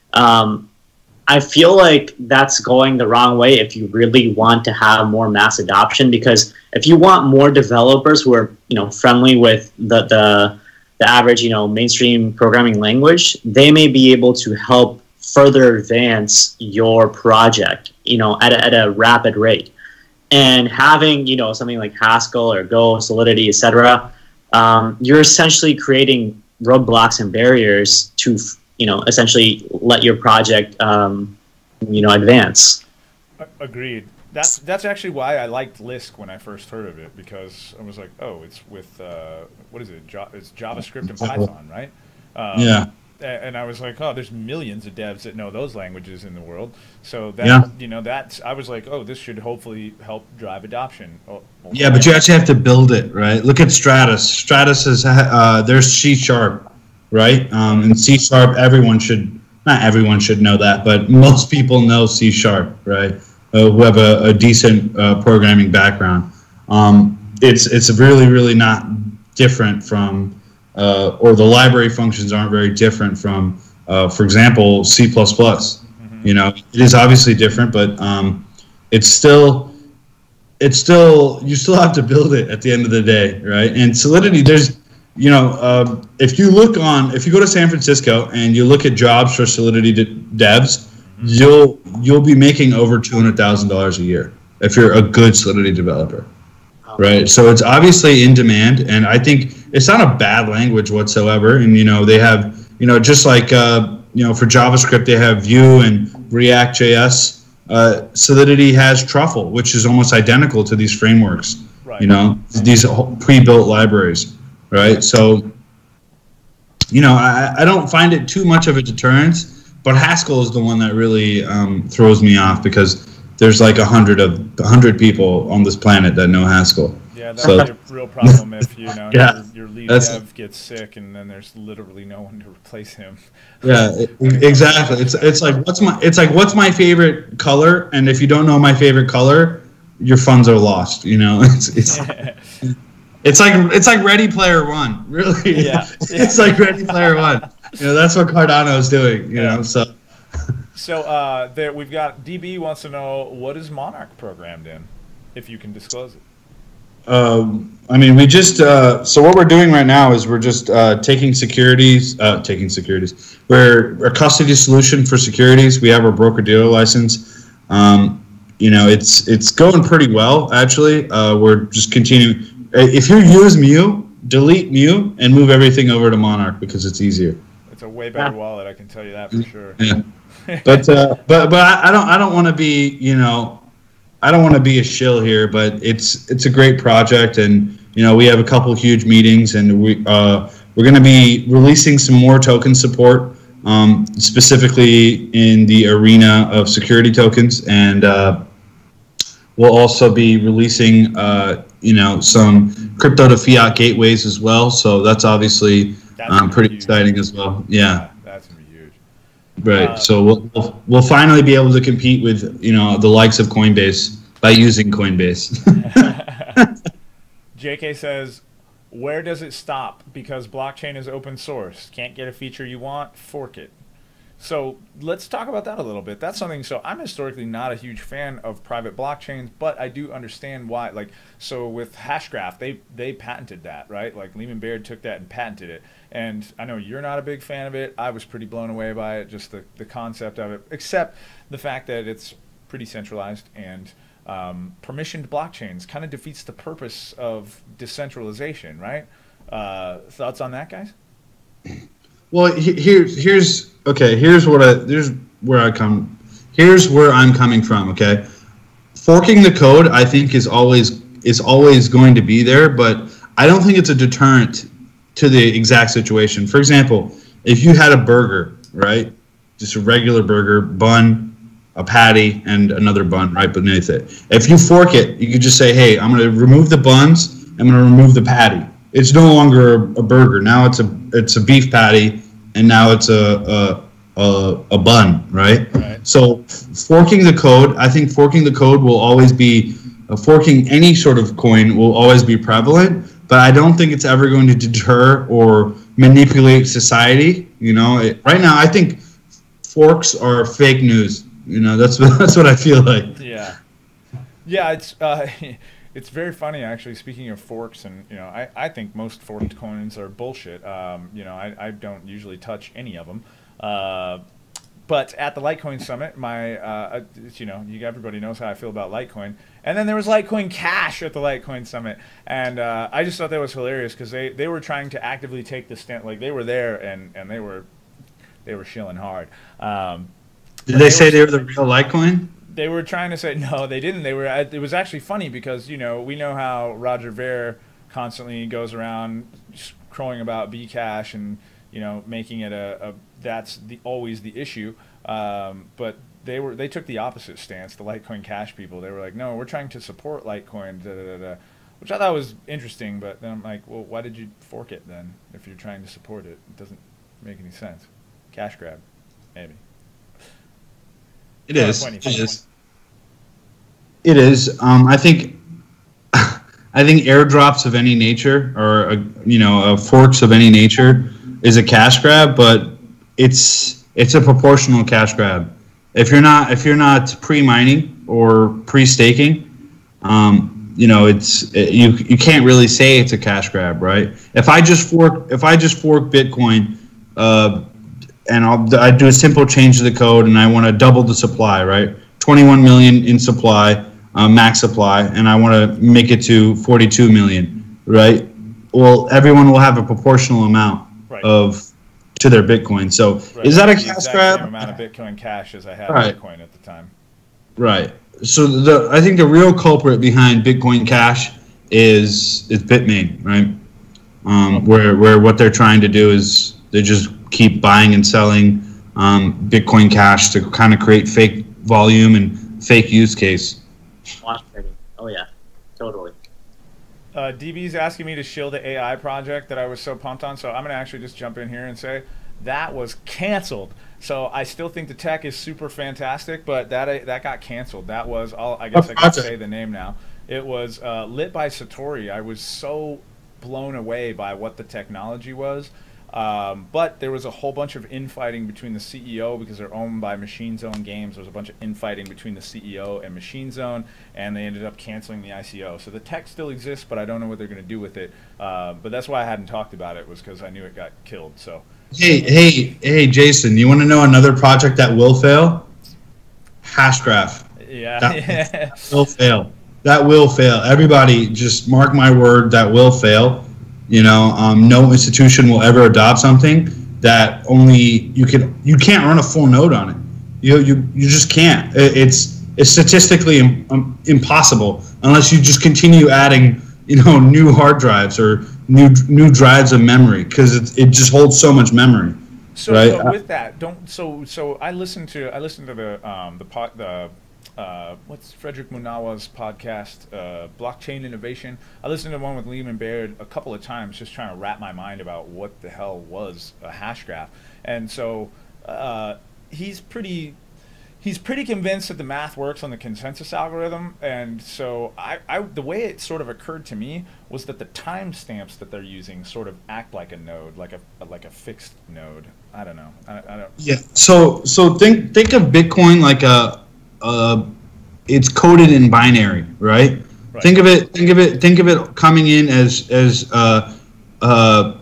Um, I feel like that's going the wrong way if you really want to have more mass adoption, because if you want more developers who are, you know, friendly with the, the, the average, you know, mainstream programming language, they may be able to help further advance your project, you know, at a, at a rapid rate. And having, you know, something like Haskell or Go, Solidity, et cetera, um, you're essentially creating roadblocks and barriers to, you know, essentially let your project, um, you know, advance. A- Agreed. That's that's actually why I liked Lisk when I first heard of it, because I was like, oh, it's with uh, what is it? Ja- it's JavaScript and Python, right? Um, Yeah. a- And I was like, oh, there's millions of devs that know those languages in the world. So that Yeah. you know, that's I was like, oh, this should hopefully help drive adoption. Oh, well, Yeah, but you actually have to build it, right? Look at Stratus. Stratus is uh, there's C sharp, right? Um, and C sharp, everyone should not everyone should know that, but most people know C sharp, right? Uh, who have a, a decent uh, programming background. Um, it's it's really really not different from, uh, or the library functions aren't very different from, uh, for example, C plus plus. You know, it is obviously different, but um, it's still. It's still, you still have to build it at the end of the day, right? And Solidity, there's, you know, uh, if you look on, if you go to San Francisco and you look at jobs for Solidity de- devs, you'll you'll be making over two hundred thousand dollars a year if you're a good Solidity developer, right? So it's obviously in demand, and I think it's not a bad language whatsoever. And you know, they have, you know, just like uh, you know, for JavaScript they have Vue and React J S. Uh, Solidity has Truffle, which is almost identical to these frameworks. Right. You know, these pre-built libraries, right? So, you know, I, I don't find it too much of a deterrent, but Haskell is the one that really um, throws me off because there's like a hundred of a hundred people on this planet that know Haskell. Yeah, that's So- a real problem if you know Yeah, your, your lead that's- dev gets sick and then there's literally no one to replace him. Yeah, e- exactly. It's it's like what's my it's like what's my favorite color, and if you don't know my favorite color, your funds are lost. You know, it's it's it's like it's like Ready Player One, really. Yeah. It's like Ready Player One. You know, that's what Cardano is doing. You know, so So uh, there we've got D B wants to know, what is Monarch programmed in, if you can disclose it. um, I mean, we just uh, so what we're doing right now is we're just uh, taking securities, uh, taking securities. We're a custody solution for securities. We have our broker dealer license. Um, you know, it's it's going pretty well actually. Uh, we're just continuing. If you use Mu, delete Mu and move everything over to Monarch because it's easier. It's a way better wallet, I can tell you that for sure. Yeah. But uh, but but I I don't I don't want to be you know I don't want to be a shill here, but it's it's a great project, and you know we have a couple huge meetings, and we uh, we're going to be releasing some more token support, um, specifically in the arena of security tokens, and uh, we'll also be releasing uh, you know some crypto to fiat gateways as well. So that's obviously That's um, pretty huge. exciting as well. Yeah. That's gonna be huge. Right. Uh, so we'll, we'll we'll finally be able to compete with you know the likes of Coinbase by using Coinbase. J K says, where does it stop? Because blockchain is open source. Can't get a feature you want, fork it. So let's talk about that a little bit. That's something, so I'm historically not a huge fan of private blockchains, but I do understand why. Like, so with Hashgraph, they they patented that, right? Like Lehman Baird took that and patented it. And I know you're not a big fan of it. I was pretty blown away by it, just the, the concept of it, except the fact that it's pretty centralized and um, permissioned blockchains kind of defeats the purpose of decentralization, right? Uh, thoughts on that, guys? Well, he- here's here's okay. Here's what I here's where I come. Here's where I'm coming from. Okay, forking the code I think is always is always going to be there, but I don't think it's a deterrent to the exact situation. For example, if you had a burger, right, just a regular burger, bun, a patty, and another bun right beneath it. If you fork it, you could just say, "Hey, I'm going to remove the buns. I'm going to remove the patty." It's no longer a, a burger. Now it's a it's a beef patty, and now it's a a, a, a bun, right? Right. So forking the code, I think forking the code will always be uh, forking any sort of coin will always be prevalent, but I don't think it's ever going to deter or manipulate society. You know, it, right now I think forks are fake news. You know, that's that's what I feel like. Yeah, yeah. It's uh, it's very funny actually. Speaking of forks, and you know, I, I think most forked coins are bullshit. Um, you know, I, I don't usually touch any of them. Uh, but at the Litecoin Summit, my uh, you know, you everybody knows how I feel about Litecoin. And then there was Litecoin Cash at the Litecoin Summit, and uh, I just thought that was hilarious because they, they were trying to actively take the stand. Like they were there and, and they were they were shilling hard. Um, Did they say they were the real Litecoin? They were trying to say no, they didn't. They were. It was actually funny because you know we know how Roger Ver constantly goes around crowing about Bcash and you know making it a, a that's the always the issue. Um, but they were they took the opposite stance. The Litecoin Cash people, they were like, no, we're trying to support Litecoin, da, da, da, da, which I thought was interesting. But then I'm like, well, why did you fork it then if you're trying to support it? It doesn't make any sense. Cash grab, maybe. It is. twenty, It twenty. is. It is. Um, I think. I think airdrops of any nature, or uh, you know, uh, forks of any nature, is a cash grab, but it's it's a proportional cash grab. If you're not if you're not pre-mining or pre-staking, um, you know, it's it, you you can't really say it's a cash grab, right? If I just fork if I just fork Bitcoin. Uh, and I'll I do a simple change to the code, and I want to double the supply, right? twenty-one million in supply, uh, max supply, and I want to make it to forty-two million, right? Well, everyone will have a proportional amount Right. of to their Bitcoin. So Right. is that a The cash exact grab? Same amount of Bitcoin Cash as I had Right. Bitcoin at the time. Right. So the I think the real culprit behind Bitcoin Cash is is Bitmain, right? Um, where where what they're trying to do is they just keep buying and selling um, Bitcoin Cash to kind of create fake volume and fake use case. Watch trading. Oh yeah, totally. Uh, D B's asking me to shill the A I project that I was so pumped on, so I'm going to actually just jump in here and say that was canceled. So I still think the tech is super fantastic, but that that got canceled. That was all. I guess I can say the name now. It was uh, lit by Satori. I was so blown away by what the technology was. Um, but there was a whole bunch of infighting between the C E O because they're owned by Machine Zone Games. There was a bunch of infighting between the C E O and Machine Zone, and they ended up canceling the I C O. So the tech still exists, but I don't know what they're going to do with it. Uh, but that's why I hadn't talked about it, was because I knew it got killed. So. Hey, hey, hey, Jason, you want to know another project that will fail? Hashgraph. Yeah. That yeah. will fail. That will fail. Everybody, just mark my word, that will fail. You know, um, no institution will ever adopt something that only you can. You can't run a full node on it. You you you just can't. It, it's it's statistically im, um, impossible unless you just continue adding, you know, new hard drives or new new drives of memory, because it it just holds so much memory. So, right? so with that, don't so so I listened to I listened to the um the pot the uh what's Frederick Munawa's podcast, uh Blockchain Innovation. I listened to one with Lehman Baird a couple of times, just trying to wrap my mind about what the hell was a hash graph. And so uh he's pretty he's pretty convinced that the math works on the consensus algorithm. And so I, I the way it sort of occurred to me was that the timestamps that they're using sort of act like a node, like a like a fixed node. I don't know. I, I don't. Yeah. So so think think of Bitcoin like a, a it's coded in binary, right? right? Think of it. Think of it. Think of it coming in as as uh, uh,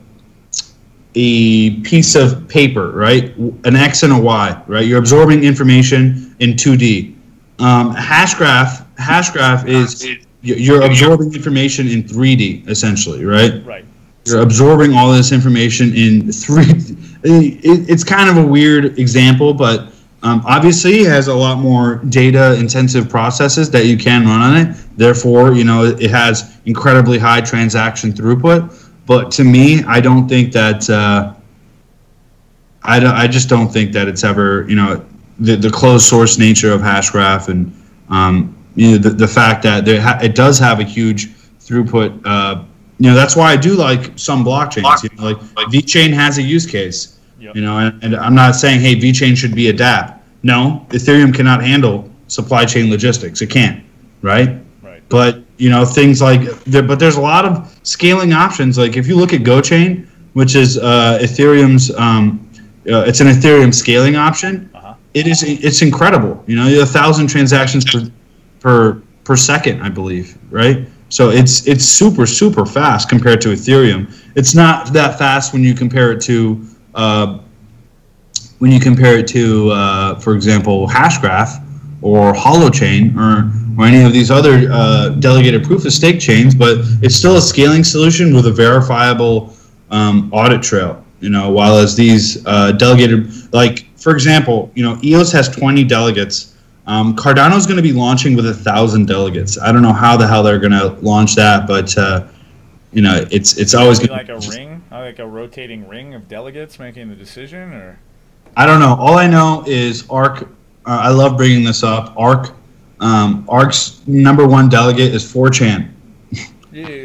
a piece of paper, right? An X and a Y, right? You're absorbing information in two D. Um, Hashgraph Hashgraph is you're absorbing information in three D essentially, right? Right. You're absorbing all this information in three. It, it's kind of a weird example, but um, obviously it has a lot more data-intensive processes that you can run on it. Therefore, you know, it has incredibly high transaction throughput. But to me, I don't think that. Uh, I don't, I just don't think that it's ever, you know, the the closed source nature of Hashgraph and um, you know the the fact that there ha- it does have a huge throughput. Uh, You know, that's why I do like some blockchains. You know, like, like VeChain has a use case. Yep. You know, and, and I'm not saying, hey, VeChain should be a dApp. No, Ethereum cannot handle supply chain logistics. It can't, right? Right. But you know, things like, there, but there's a lot of scaling options. Like if you look at GoChain, which is uh, Ethereum's, um, uh, it's an Ethereum scaling option. Uh-huh. It is, it's incredible. You know, you have a thousand transactions per per per second, I believe, right? So it's it's super super fast compared to Ethereum. It's not that fast when you compare it to uh, when you compare it to, uh, for example, Hashgraph or Holochain or or any of these other uh, delegated proof of stake chains. But it's still a scaling solution with a verifiable um, audit trail. You know, while as these uh, delegated, like for example, you know, E O S has twenty delegates. Um, Cardano's going to be launching with a thousand delegates. I don't know how the hell they're going to launch that, but uh, you know, it's it's always going to be like a ring, like a rotating ring of delegates making the decision, or I don't know. All I know is Arc. Uh, I love bringing this up. Arc, um, Arc's number one delegate is four chan. Yeah.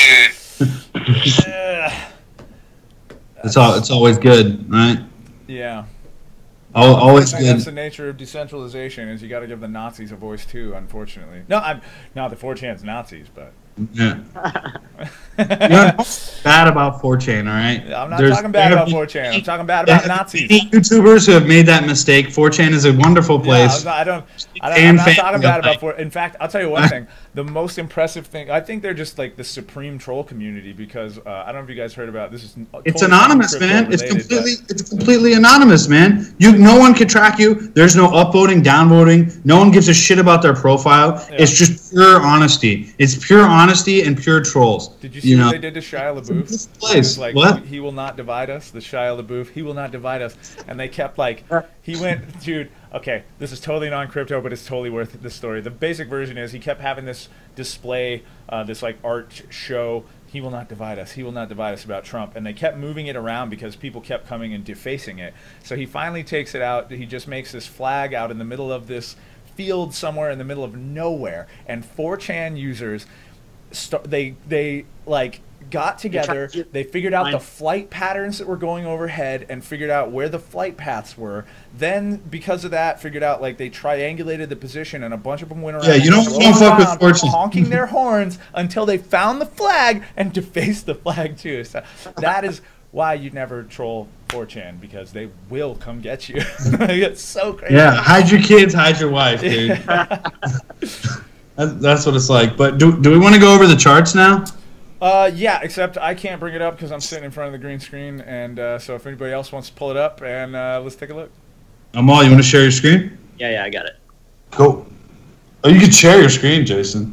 It's all. It's always good, right? Yeah. Oh, always I good. That's the nature of decentralization, is you got to give the Nazis a voice too. Unfortunately, no, I'm not the four chan's Nazis, but yeah. You're not bad about four chan, all right? I'm not There's, talking bad about four chan. I'm talking bad about Nazis. Any YouTubers who have made that mistake, four chan is a wonderful place. Yeah, I don't. I don't I'm not talking bad about four. In fact, I'll tell you one thing. The most impressive thing, I think they're just like the supreme troll community, because uh, I don't know if you guys heard about this. Is it's anonymous, man. It's completely, it's completely anonymous, man. You, no one can track you. There's no upvoting, downvoting. No one gives a shit about their profile. Yeah. It's just pure honesty. It's pure honesty and pure trolls. balls. Did you see you what know? they did to Shia LaBeouf? This It place. was like, What? he will not divide us. The Shia LaBeouf, he will not divide us. And they kept like, he went, dude. Okay, this is totally non-crypto, but it's totally worth the story. The basic version is he kept having this display, uh, this like art show. He will not divide us. He will not divide us about Trump. And they kept moving it around because people kept coming and defacing it. So he finally takes it out. He just makes this flag out in the middle of this field somewhere in the middle of nowhere. And four chan users, start, they they like got together. They figured out the flight patterns that were going overhead and figured out where the flight paths were. Then, because of that, figured out like they triangulated the position, and a bunch of them went around. Yeah, you don't and want to fuck with around, fortune. honking their horns until they found the flag and defaced the flag too. So that is why you never troll four chan, because they will come get you. It's so crazy. Yeah, hide your kids, hide your wife, dude. that's, that's what it's like. But do do we want to go over the charts now? Uh, yeah, except I can't bring it up because I'm sitting in front of the green screen, and uh, so if anybody else wants to pull it up, and uh, let's take a look. Amal, you want to share your screen? Yeah, yeah, I got it. Cool. Oh, you can share your screen, Jason.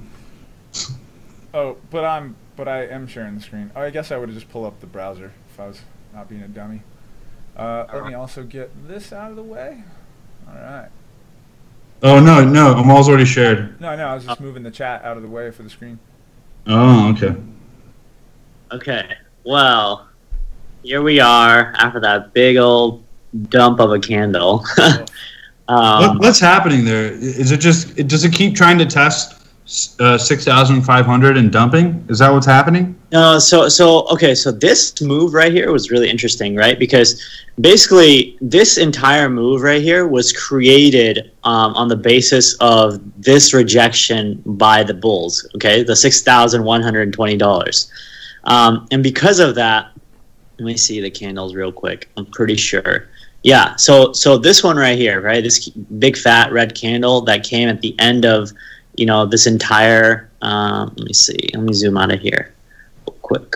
Oh, but I'm, but I am sharing the screen. Oh, I guess I would have just pulled up the browser if I was not being a dummy. Uh, let me also get this out of the way. All right. Oh, no, no. Amal's already shared. No, no, I was just moving the chat out of the way for the screen. Oh, okay. Okay, well, here we are after that big old dump of a candle. um, What, what's happening there? Is it just, it, does it keep trying to test uh, six thousand five hundred and dumping? Is that what's happening? No, so so okay, so this move right here was really interesting, right? Because basically this entire move right here was created um, on the basis of this rejection by the bulls, okay, the six thousand one hundred twenty dollars. Um, and because of that, let me see the candles real quick. I'm pretty sure. Yeah, so so this one right here, right, this big fat red candle that came at the end of, you know, this entire, um, let me see, let me zoom out of here real quick.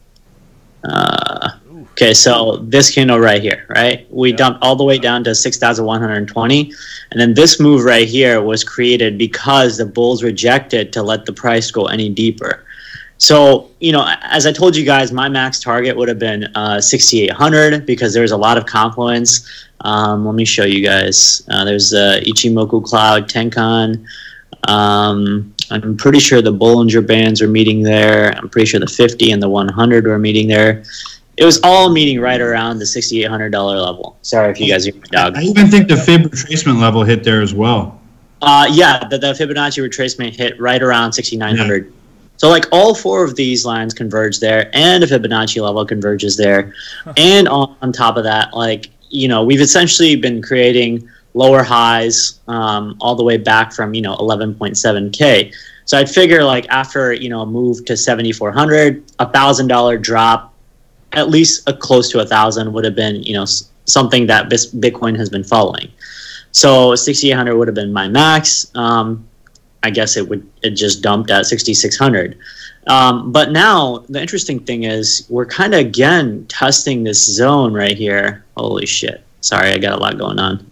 Uh, okay, so this candle right here, right, we Yeah. dumped all the way down to six thousand one hundred twenty, and then this move right here was created because the bulls rejected to let the price go any deeper. So, you know, as I told you guys, my max target would have been uh, sixty-eight hundred because there's a lot of confluence. Um, let me show you guys. Uh, there's the Ichimoku Cloud, Tenkan. Um, I'm pretty sure the Bollinger Bands are meeting there. I'm pretty sure the fifty and the one hundred were meeting there. It was all meeting right around the sixty-eight hundred dollars level. Sorry if you guys hear my dog. I even think the fib retracement level hit there as well. Uh, yeah, the, the Fibonacci retracement hit right around sixty-nine hundred. Yeah. So, like, all four of these lines converge there, and a Fibonacci level converges there. And on, on top of that, like, you know, we've essentially been creating lower highs um, all the way back from, you know, eleven point seven K. So I'd figure, like, after, you know, a move to seventy-four hundred, a one thousand dollars drop, at least a close to one thousand would have been, you know, s- something that bis- Bitcoin has been following. So sixty-eight hundred would have been my max. Um, I guess it would it just dumped at sixty-six hundred. Um, but now the interesting thing is we're kind of again testing this zone right here. Holy shit! Sorry, I got a lot going on.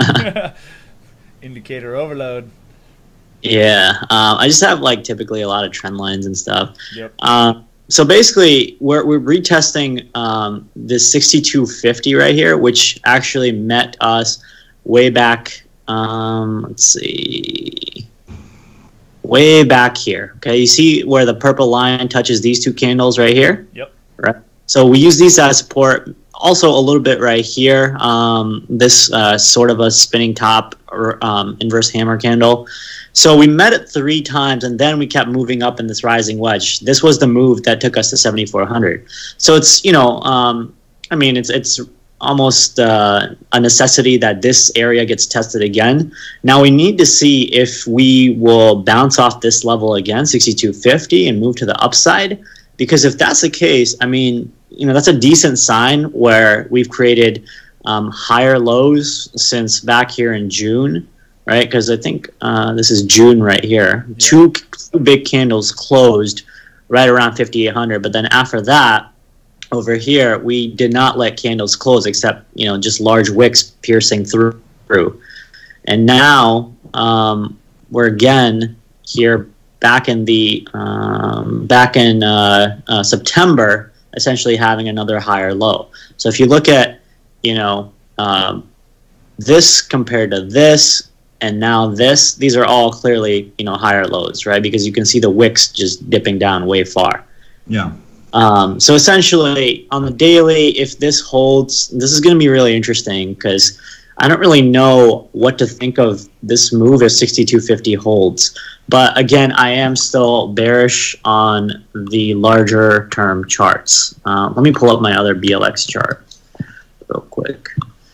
Indicator overload. Yeah, um, I just have like typically a lot of trend lines and stuff. Yep. Um, so basically, we're we're retesting um, this sixty-two fifty right here, which actually met us way back. Um, let's see. Way back here, okay? You see where the purple line touches these two candles right here? Yep. Right. So we use these as support. Also a little bit right here, um, this uh, sort of a spinning top or um, inverse hammer candle. So we met it three times, and then we kept moving up in this rising wedge. This was the move that took us to seventy-four hundred. So it's, you know, um, I mean, it's it's almost uh, a necessity that this area gets tested again. Now we need to see if we will bounce off this level again, sixty-two fifty, and move to the upside. Because if that's the case, I mean, you know, that's a decent sign where we've created um, higher lows since back here in June, right? Because I think uh, this is June right here. Yeah. Two, two big candles closed right around fifty-eight hundred, but then after that, over here, we did not let candles close except, you know, just large wicks piercing through. And now um, we're again here back in the um, back in uh, uh, September, essentially having another higher low. So if you look at, you know, um, this compared to this, and now this, these are all clearly, you know, higher lows, right? Because you can see the wicks just dipping down way far. Yeah. Um, so essentially, on the daily, if this holds, this is going to be really interesting because I don't really know what to think of this move if sixty-two fifty holds. But again, I am still bearish on the larger term charts. Uh, let me pull up my other B L X chart real quick.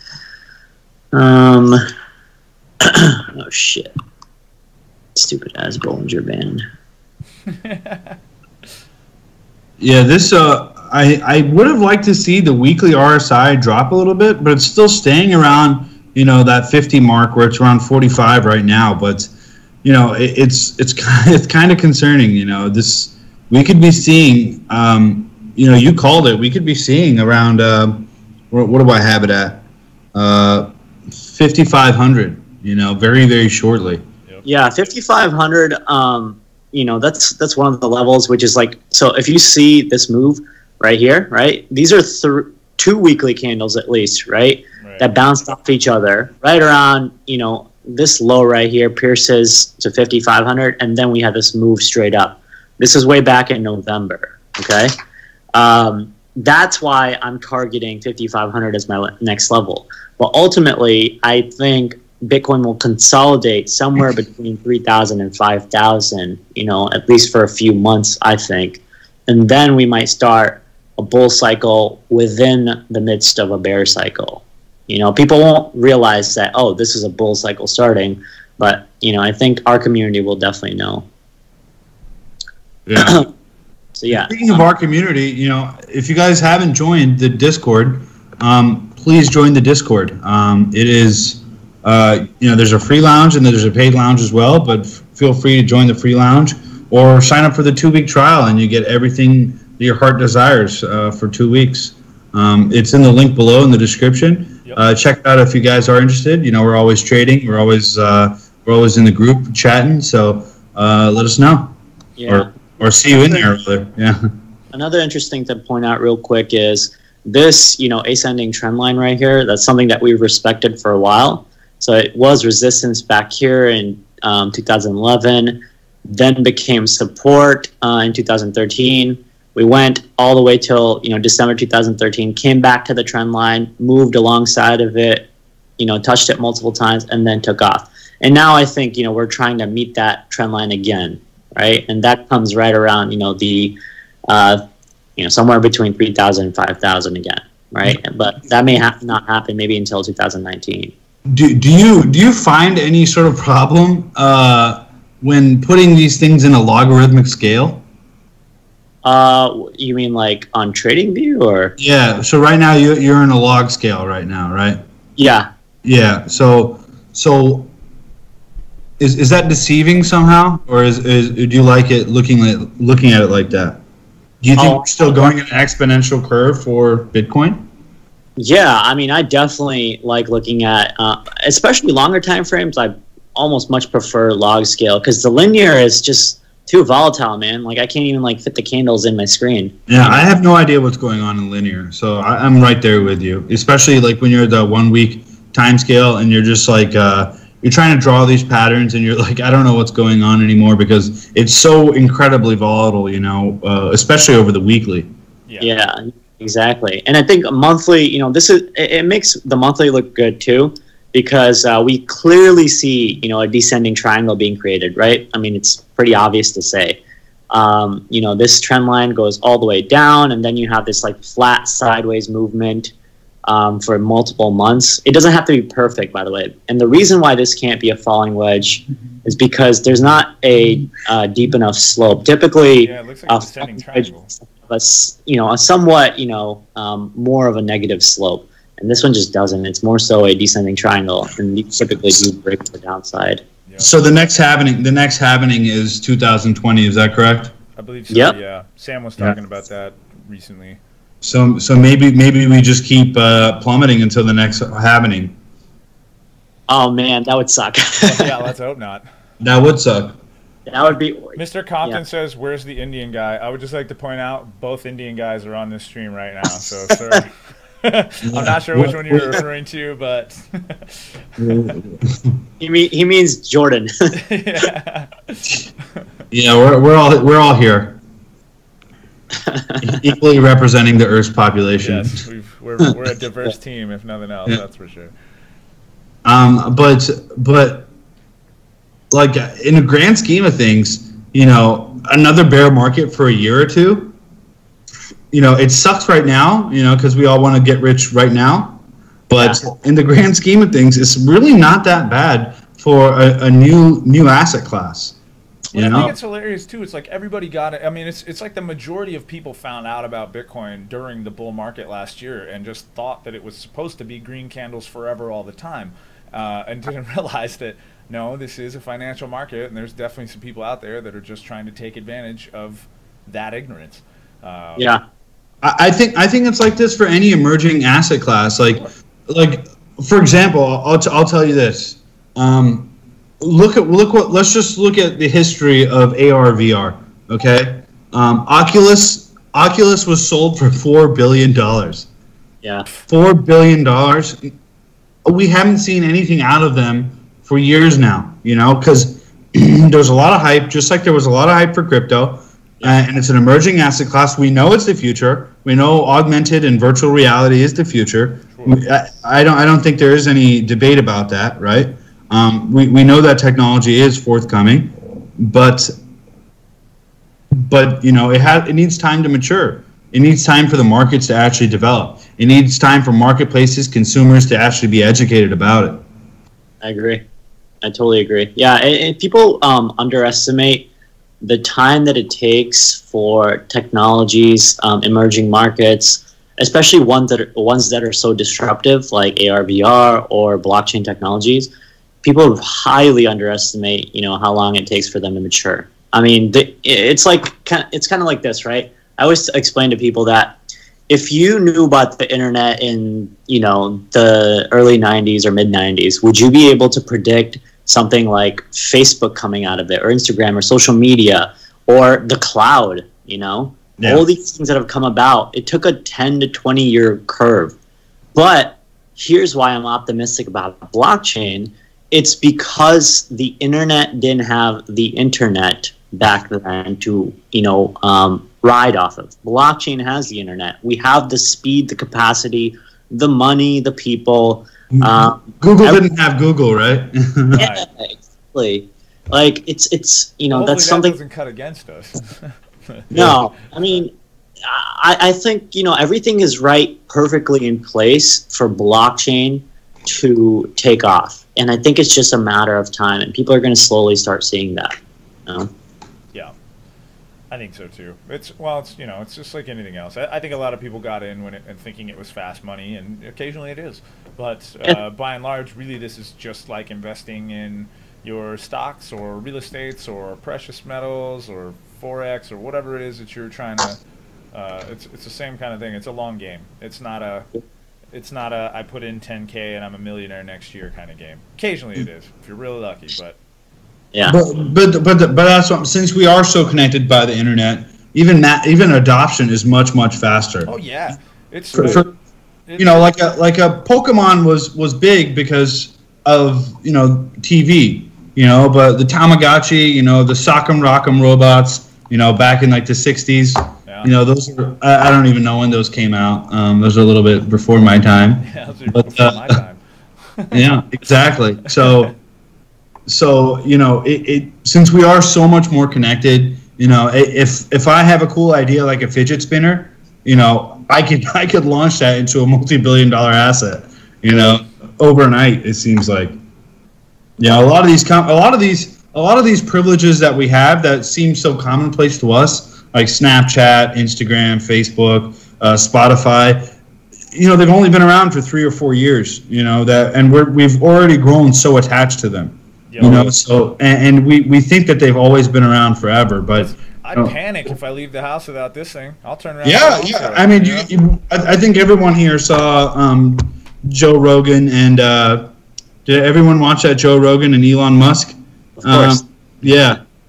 Um, oh shit! Stupid ass Bollinger Band. Yeah, this uh, I I would have liked to see the weekly R S I drop a little bit, but it's still staying around, you know, that fifty mark where it's around forty-five right now. But you know, it, it's it's kind it's kind of concerning. You know, this we could be seeing. Um, you know, you called it. We could be seeing around. Uh, what, what do I have it at? Uh, fifty-five hundred. You know, very very shortly. Yeah, fifty-five hundred. Um. You know, that's that's one of the levels, which is like, so if you see this move right here, right, these are th- two weekly candles at least, right, right, that bounced off each other right around, you know, this low right here pierces to fifty-five hundred, and then we have this move straight up. This is way back in November, okay? Um, that's why I'm targeting fifty-five hundred as my le- next level. But ultimately, I think Bitcoin will consolidate somewhere between three thousand and five thousand, you know, at least for a few months, I think. And then we might start a bull cycle within the midst of a bear cycle. You know, people won't realize that, oh, this is a bull cycle starting. But, you know, I think our community will definitely know. Yeah. So, yeah. Speaking of um, our community, you know, if you guys haven't joined the Discord, um, please join the Discord. Um, it is... Uh, you know, there's a free lounge and there's a paid lounge as well, but f- feel free to join the free lounge or sign up for the two-week trial and you get everything that your heart desires uh, for two weeks. Um, it's in the link below in the description. Yep. Uh, check it out if you guys are interested. You know, we're always trading. We're always uh, we're always in the group chatting, so uh, let us know. Yeah. Or, or see you in there. Rather. Yeah. Another interesting to point out real quick is this, you know, ascending trend line right here. That's something that we've respected for a while. So it was resistance back here in um, two thousand eleven, then became support uh, in two thousand thirteen. We went all the way till, you know, December two thousand thirteen, came back to the trend line, moved alongside of it, you know, touched it multiple times, and then took off. And now I think, you know, we're trying to meet that trend line again, right? And that comes right around, you know, the, uh, you know, somewhere between three thousand and five thousand again, right? But that may ha- not happen maybe until two thousand nineteen. Do, do you do you find any sort of problem uh, when putting these things in a logarithmic scale? Uh, you mean like on TradingView or? Yeah. So right now you you're in a log scale right now, right? Yeah. Yeah. So so is is that deceiving somehow, or is, is do you like it looking at looking at it like that? Do you think Oh, we're still going in an exponential curve for Bitcoin? Yeah, I mean, I definitely like looking at, uh, especially longer time frames. I almost much prefer log scale because the linear is just too volatile, man. Like I can't even like fit the candles in my screen. Yeah, I have no idea what's going on in linear, so I, I'm right there with you. Especially like when you're the one week time scale and you're just like uh, you're trying to draw these patterns and you're like, I don't know what's going on anymore because it's so incredibly volatile, you know, uh, especially over the weekly. Yeah. yeah. Exactly. And I think monthly, you know, this is, it, it makes the monthly look good too, because uh, we clearly see, you know, a descending triangle being created, right? I mean, it's pretty obvious to say. Um, you know, this trend line goes all the way down, and then you have this like flat sideways movement um, for multiple months. It doesn't have to be perfect, by the way. And the reason why this can't be a falling wedge is because there's not a uh, deep enough slope. Typically, yeah, it looks like a descending triangle. A, you know, a somewhat, you know, um, more of a negative slope. And this one just doesn't. It's more so a descending triangle, and you typically do break the downside. Yep. So the next happening, the next happening is two thousand twenty. Is that correct? I believe so. Yep. Yeah, Sam was talking Yeah. about that recently. So so maybe maybe we just keep uh, plummeting until the next happening. Oh man, that would suck. Well, yeah, let's hope not. That would suck. That would be. Mister Compton Yeah. says, "Where's the Indian guy?" I would just like to point out both Indian guys are on this stream right now. So, sir, I'm not sure which one you're referring to, but He mean he means Jordan. yeah. Yeah, we're we're all we're all here, equally representing the Earth's population. Yes, we've, we're we're a diverse team, if nothing else. Yeah. That's for sure. Um, but but like in the grand scheme of things, you know, another bear market for a year or two. You know, it sucks right now, you know, because we all want to get rich right now. But Yeah. in the grand scheme of things, it's really not that bad for a, a new new asset class. You Yeah, I know, think it's hilarious too. It's like everybody got it. I mean, it's it's like the majority of people found out about Bitcoin during the bull market last year and just thought that it was supposed to be green candles forever all the time, uh, and didn't realize that no, this is a financial market, and there's definitely some people out there that are just trying to take advantage of that ignorance. Uh, Yeah. I I think I think it's like this for any emerging asset class. Like, like for example, I'll t- I'll tell you this. Um, look at look what let's just look at the history of A R V R. Okay, um, Oculus Oculus was sold for four billion dollars. Yeah. Four billion dollars. We haven't seen anything out of them for years now. You know, because there's a lot of hype, just like there was a lot of hype for crypto. Uh, and it's an emerging asset class. We know it's the future. We know augmented and virtual reality is the future. We, I, I don't. I don't think there is any debate about that, right? Um, we we know that technology is forthcoming, but but you know it has it needs time to mature. It needs time for the markets to actually develop. It needs time for marketplaces, consumers to actually be educated about it. I agree. I totally agree. Yeah, and, and people um, underestimate the time that it takes for technologies, um, emerging markets, especially ones that are ones that are so disruptive, like A R V R or blockchain technologies. People highly underestimate, you know, how long it takes for them to mature. I mean, the, it's like it's kind of like this, right? I always explain to people that if you knew about the internet in, you know, the early nineties or mid nineties, would you be able to predict something like Facebook coming out of it, or Instagram, or social media, or the cloud? You know, Yeah. all these things that have come about, it took a ten to twenty year curve. But here's why I'm optimistic about blockchain. It's because the internet didn't have the internet back then to, you know, um, ride off of. Blockchain has the internet. We have the speed, the capacity, the money, the people. Um, Google I- didn't have Google, right? yeah, exactly. Like it's it's you know Hopefully that's that something. doesn't cut against us. No, I mean, I, I think, you know, everything is right perfectly in place for blockchain to take off. And I think it's just a matter of time, and people are going to slowly start seeing that. You know? Yeah, I think so too. It's well, it's you know, it's just like anything else. I, I think a lot of people got in when it, and thinking it was fast money, and occasionally it is. But uh, by and large, really, this is just like investing in your stocks or real estates or precious metals or forex or whatever it is that you're trying to. Uh, it's it's the same kind of thing. It's a long game. It's not a. It's not a I put in ten K and I'm a millionaire next year kind of game. Occasionally it is, if you're really lucky, but Yeah. But but but but that's what, since we are so connected by the internet, even that even adoption is much much faster. oh yeah, it's For, uh, for, it's- you know, like a like a Pokemon was was big because of, you know, T V, you know, but the Tamagotchi, you know, the Sock'em Rock'em robots, you know, back in like the sixties, yeah. you know, those are, I, I don't even know when those came out. Um, those are a little bit before my time. Yeah, those are But, before uh, my time. Yeah, exactly. So, so you know, it, it since we are so much more connected, you know, i- if if I have a cool idea like a fidget spinner, you know, I could I could launch that into a multi-billion dollar asset, you know, overnight. It seems like, yeah, a lot of these com- a lot of these a lot of these privileges that we have that seem so commonplace to us, like Snapchat, Instagram, Facebook, uh, Spotify. You know, they've only been around for three or four years. You know that, and we're we've already grown so attached to them. Yo, You know, so and, and we, we think that they've always been around forever, but I'd oh. panic if I leave the house without this thing. I'll turn around. yeah, and go yeah. for it, I mean, you you, know? you, I, I think everyone here saw um, Joe Rogan, and uh, did everyone watch that Joe Rogan and Elon Musk? Of course. Um, yeah,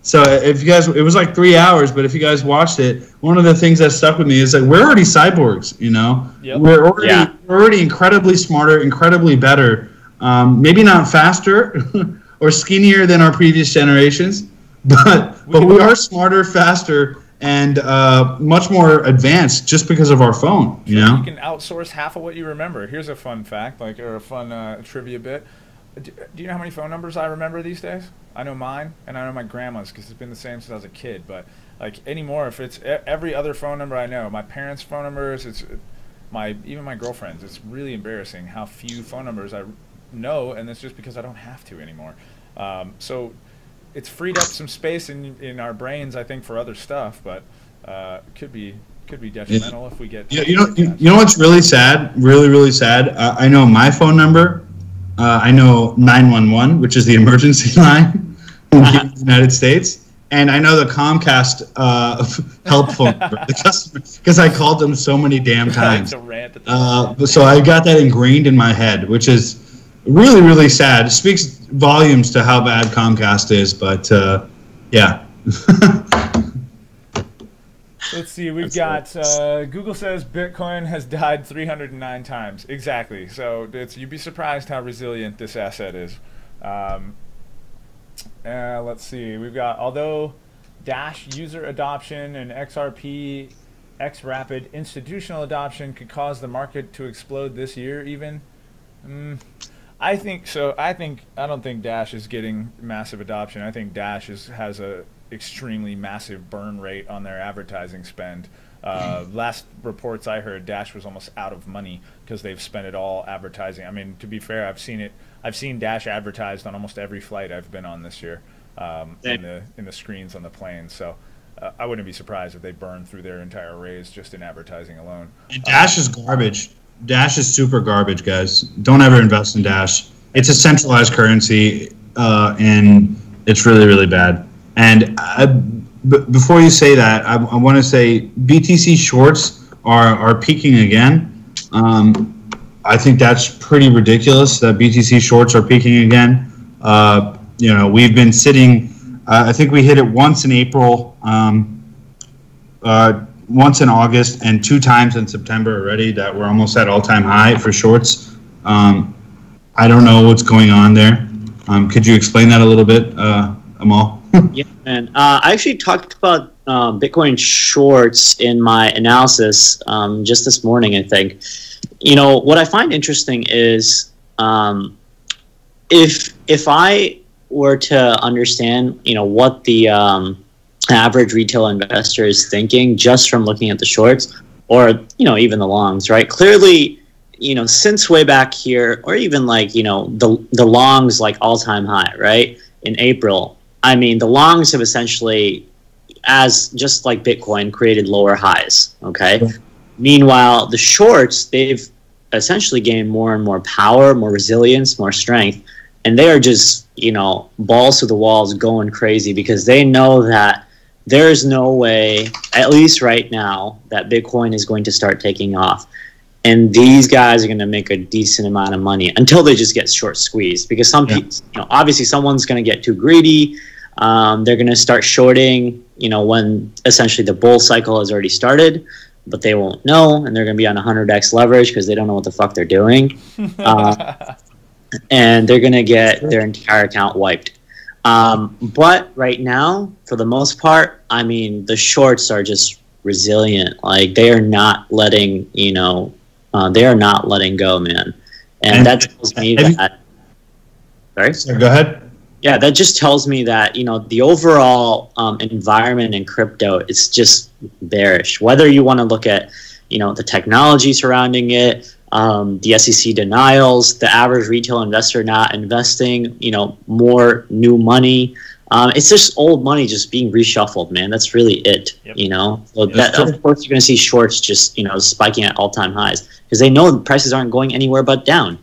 So if you guys, it was like three hours, but if you guys watched it, one of the things that stuck with me is like we're already cyborgs, you know. Yep. We're already Yeah. we're already incredibly smarter, incredibly better. Um, maybe not faster or skinnier than our previous generations, but We but can- we are smarter, faster, and uh, much more advanced just because of our phone, you know. You can outsource half of what you remember. Here's a fun fact, like or a fun uh, trivia bit. Do, do you know how many phone numbers I remember these days? I know mine, and I know my grandma's because it's been the same since I was a kid. But like anymore, if it's e- every other phone number I know, my parents' phone numbers, it's my even my girlfriend's. It's really embarrassing how few phone numbers I know, and it's just because I don't have to anymore. Um, so it's freed up some space in in our brains, I think, for other stuff, but uh, it could be could be detrimental if we get. You, you know, you, you know what's really sad? Really, really sad. Uh, I know my phone number. Uh, I know nine one one, which is the emergency line in the United States, and I know the Comcast uh, help phone number, the customer, because I called them so many damn times. It's a rant at the Uh, so I got that ingrained in my head, which is really, really sad. It speaks volumes to how bad Comcast is, but uh, yeah. Let's see. We've got uh, Google says Bitcoin has died three hundred nine times. Exactly. So it's, you'd be surprised how resilient this asset is. Um, uh, let's see. We've got although Dash user adoption and X R P X Rapid institutional adoption could cause the market to explode this year. Even. Mm, I think so. I think I don't think Dash is getting massive adoption. I think Dash is, has a extremely massive burn rate on their advertising spend. Uh, last reports I heard, Dash was almost out of money because they've spent it all advertising. I mean, to be fair, I've seen it. I've seen Dash advertised on almost every flight I've been on this year, um, in the in the screens on the plane. So uh, I wouldn't be surprised if they burned through their entire raise just in advertising alone. And Dash is garbage. Dash is super garbage, guys. Don't ever invest in Dash. It's a centralized currency, uh, and it's really, really bad. And I, b- before you say that, I, I want to say B T C shorts are, are peaking again. Um, I think that's pretty ridiculous that B T C shorts are peaking again. Uh, you know, we've been sitting, uh, I think we hit it once in April, um, uh, once in August, and two times in September already that we're almost at all-time high for shorts. Um, I don't know what's going on there. Um, could you explain that a little bit, uh, Amal? Yeah, man. Uh, I actually talked about uh, Bitcoin shorts in my analysis um, just this morning, I think. You know, what I find interesting is um, if if I were to understand, you know, what the um, average retail investor is thinking just from looking at the shorts or, you know, even the longs, right? Clearly, you know, since way back here, or even like, you know, the the longs like all-time high, right? In April, I mean, the longs have essentially, as just like Bitcoin, created lower highs, okay? Sure. Meanwhile, the shorts, they've essentially gained more and more power, more resilience, more strength, and they are just, you know, balls to the walls going crazy because they know that there's no way, at least right now, that Bitcoin is going to start taking off. And these guys are going to make a decent amount of money until they just get short squeezed. Because some Yeah. people, you know, obviously someone's going to get too greedy. Um, they're going to start shorting, you know, when essentially the bull cycle has already started, but they won't know, and they're going to be on one hundred x leverage because they don't know what the fuck they're doing, uh, and they're going to get their entire account wiped. Um, but right now, for the most part, I mean, the shorts are just resilient. Like they are not letting, you know. Uh, they are not letting go, man. And, And- that tells me and- that. Sorry? So go ahead. Yeah, that just tells me that, you know, the overall um, environment in crypto is just bearish. Whether you want to look at, you know, the technology surrounding it, um, the S E C denials, the average retail investor not investing, you know, more new money. Um, it's just old money just being reshuffled, man. That's really it, Yep. you know. So That's that, true. of course, you're going to see shorts just, you know, spiking at all-time highs because they know the prices aren't going anywhere but down.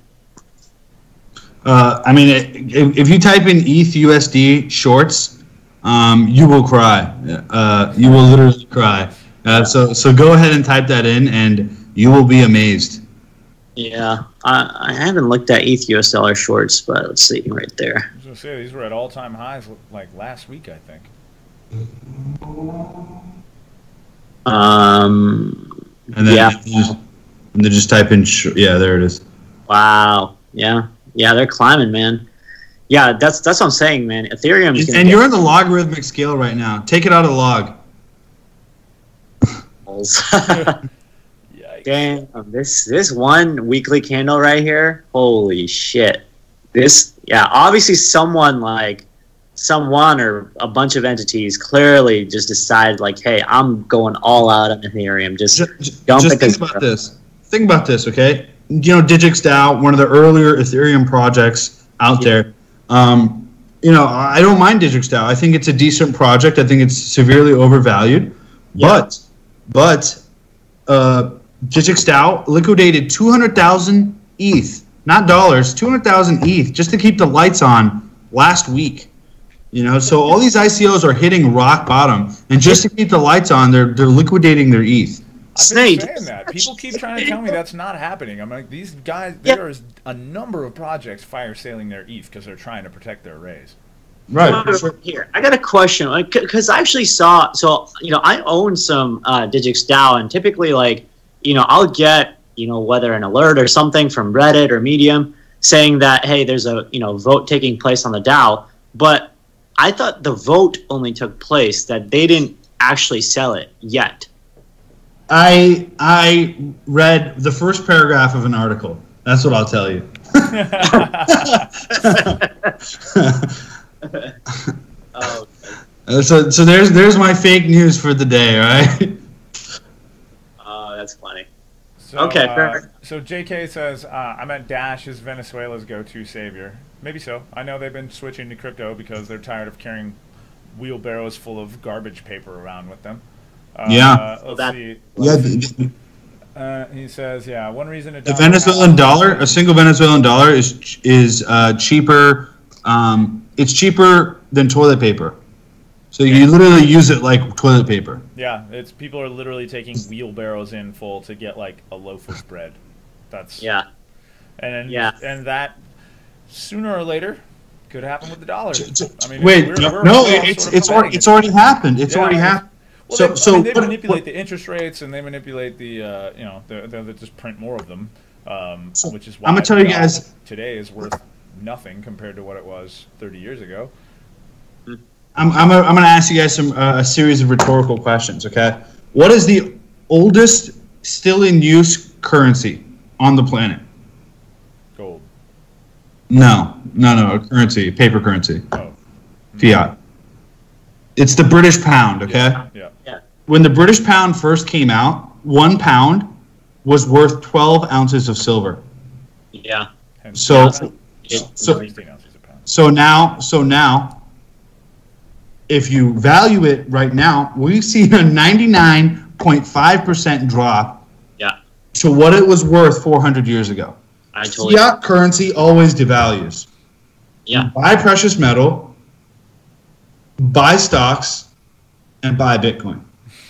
Uh, I mean, if, if you type in E T H U S D shorts, um, you will cry. Uh, you will literally cry. Uh, so, so go ahead and type that in, and you will be amazed. Yeah, I, I haven't looked at E T H U S dollar shorts, but let's see right there. I was gonna say these were at all-time highs like last week, I think. Um, And then yeah. you just, and then just type in. Sh- yeah, there it is. Wow. Yeah. Yeah, they're climbing, man. Yeah, that's that's what I'm saying, man. Ethereum is And, gonna and get you're in the logarithmic scale right now. Take it out of the log. balls. Yikes. Damn, this this one weekly candle right here. Holy shit. This yeah, obviously someone like someone or a bunch of entities clearly just decided like, hey, I'm going all out on Ethereum. Just Just, Don't just think think it's- about this. Think about this, okay? You know, DigixDAO, one of the earlier Ethereum projects out Yeah. there. Um, you know, I don't mind DigixDAO. I think it's a decent project. I think it's severely overvalued. Yeah. But, but, uh, DigixDAO liquidated two hundred thousand E T H, not dollars, two hundred thousand E T H just to keep the lights on last week. You know, so all these I C Os are hitting rock bottom, and just to keep the lights on, they're they're liquidating their E T H. I've Snake. been saying that. People keep trying to tell me that's not happening. I'm like, these guys, Yeah. there is a number of projects fire sailing their E T H because they're trying to protect their arrays. Right. Here, I got a question, like, because I actually saw. So, you know, I own some uh, DigixDAO, and typically, like, you know, I'll get, you know, whether an alert or something from Reddit or Medium saying that, hey, there's a, you know, vote taking place on the DAO. But I thought the vote only took place, that they didn't actually sell it yet. I I read the first paragraph of an article. That's what I'll tell you. Oh, Uh, so so there's there's my fake news for the day, all right? oh, that's funny. So, Okay, uh, fair. so J K says, uh, I meant Dash is Venezuela's go-to savior. Maybe so. I know they've been switching to crypto because they're tired of carrying wheelbarrows full of garbage paper around with them. Uh, Yeah. Let's That- see. Yeah, the, Uh, he says, yeah, one reason to the dominate- Venezuelan dollar, a single Venezuelan dollar is is uh, cheaper. Um, it's cheaper than toilet paper. So you literally use it like toilet paper. Yeah, it's people are literally taking wheelbarrows in full to get like a loaf of bread. That's Yeah. and Yeah. and that sooner or later could happen with the dollar. I mean, Wait, we're- no, we're- no, we're all it's sort of it's already promoting it's it. already happened. It's Yeah, already it's- happened. Well, so they, so I mean, they what- manipulate what- the interest rates and they manipulate the uh, you know they they just print more of them, um, So, which is why I'm gonna tell the you dollar guys- today is worth nothing compared to what it was thirty years ago. I'm I'm, a, I'm going to ask you guys some uh, a series of rhetorical questions. Okay, what is the oldest still in use currency on the planet? Gold. No, no, no, a currency, paper currency, Oh, fiat. It's the British pound. Okay, yeah. when the British pound first came out, one pound was worth twelve ounces of silver. Yeah. Hence, So It- so sixteen ounces a pound. so now so now. If you value it right now, we've seen a ninety-nine point five percent drop Yeah. to what it was worth four hundred years ago. I totally. Fiat currency always devalues. Yeah. Buy precious metal, buy stocks, and buy Bitcoin.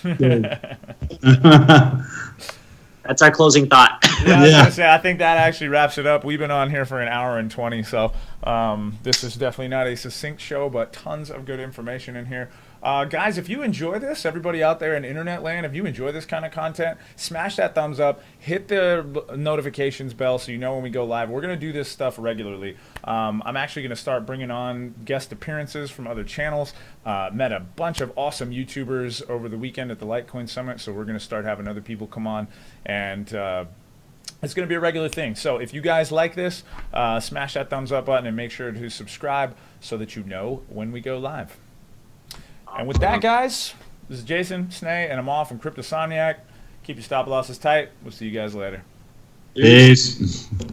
That's our closing thought. Yeah, I was Yeah. gonna say, I think that actually wraps it up. We've been on here for an hour and twenty, so um, this is definitely not a succinct show, but tons of good information in here. Uh, guys, if you enjoy this, everybody out there in internet land, if you enjoy this kind of content, smash that thumbs up, hit the b- notifications bell so you know when we go live. We're going to do this stuff regularly. Um, I'm actually going to start bringing on guest appearances from other channels. Uh, met a bunch of awesome YouTubers over the weekend at the Litecoin Summit, so we're going to start having other people come on and uh, it's going to be a regular thing. So if you guys like this, uh, smash that thumbs up button and make sure to subscribe so that you know when we go live. And with that, guys, this is Jason Snay, and I'm off from Cryptosomniac. Keep your stop losses tight. We'll see you guys later. Peace.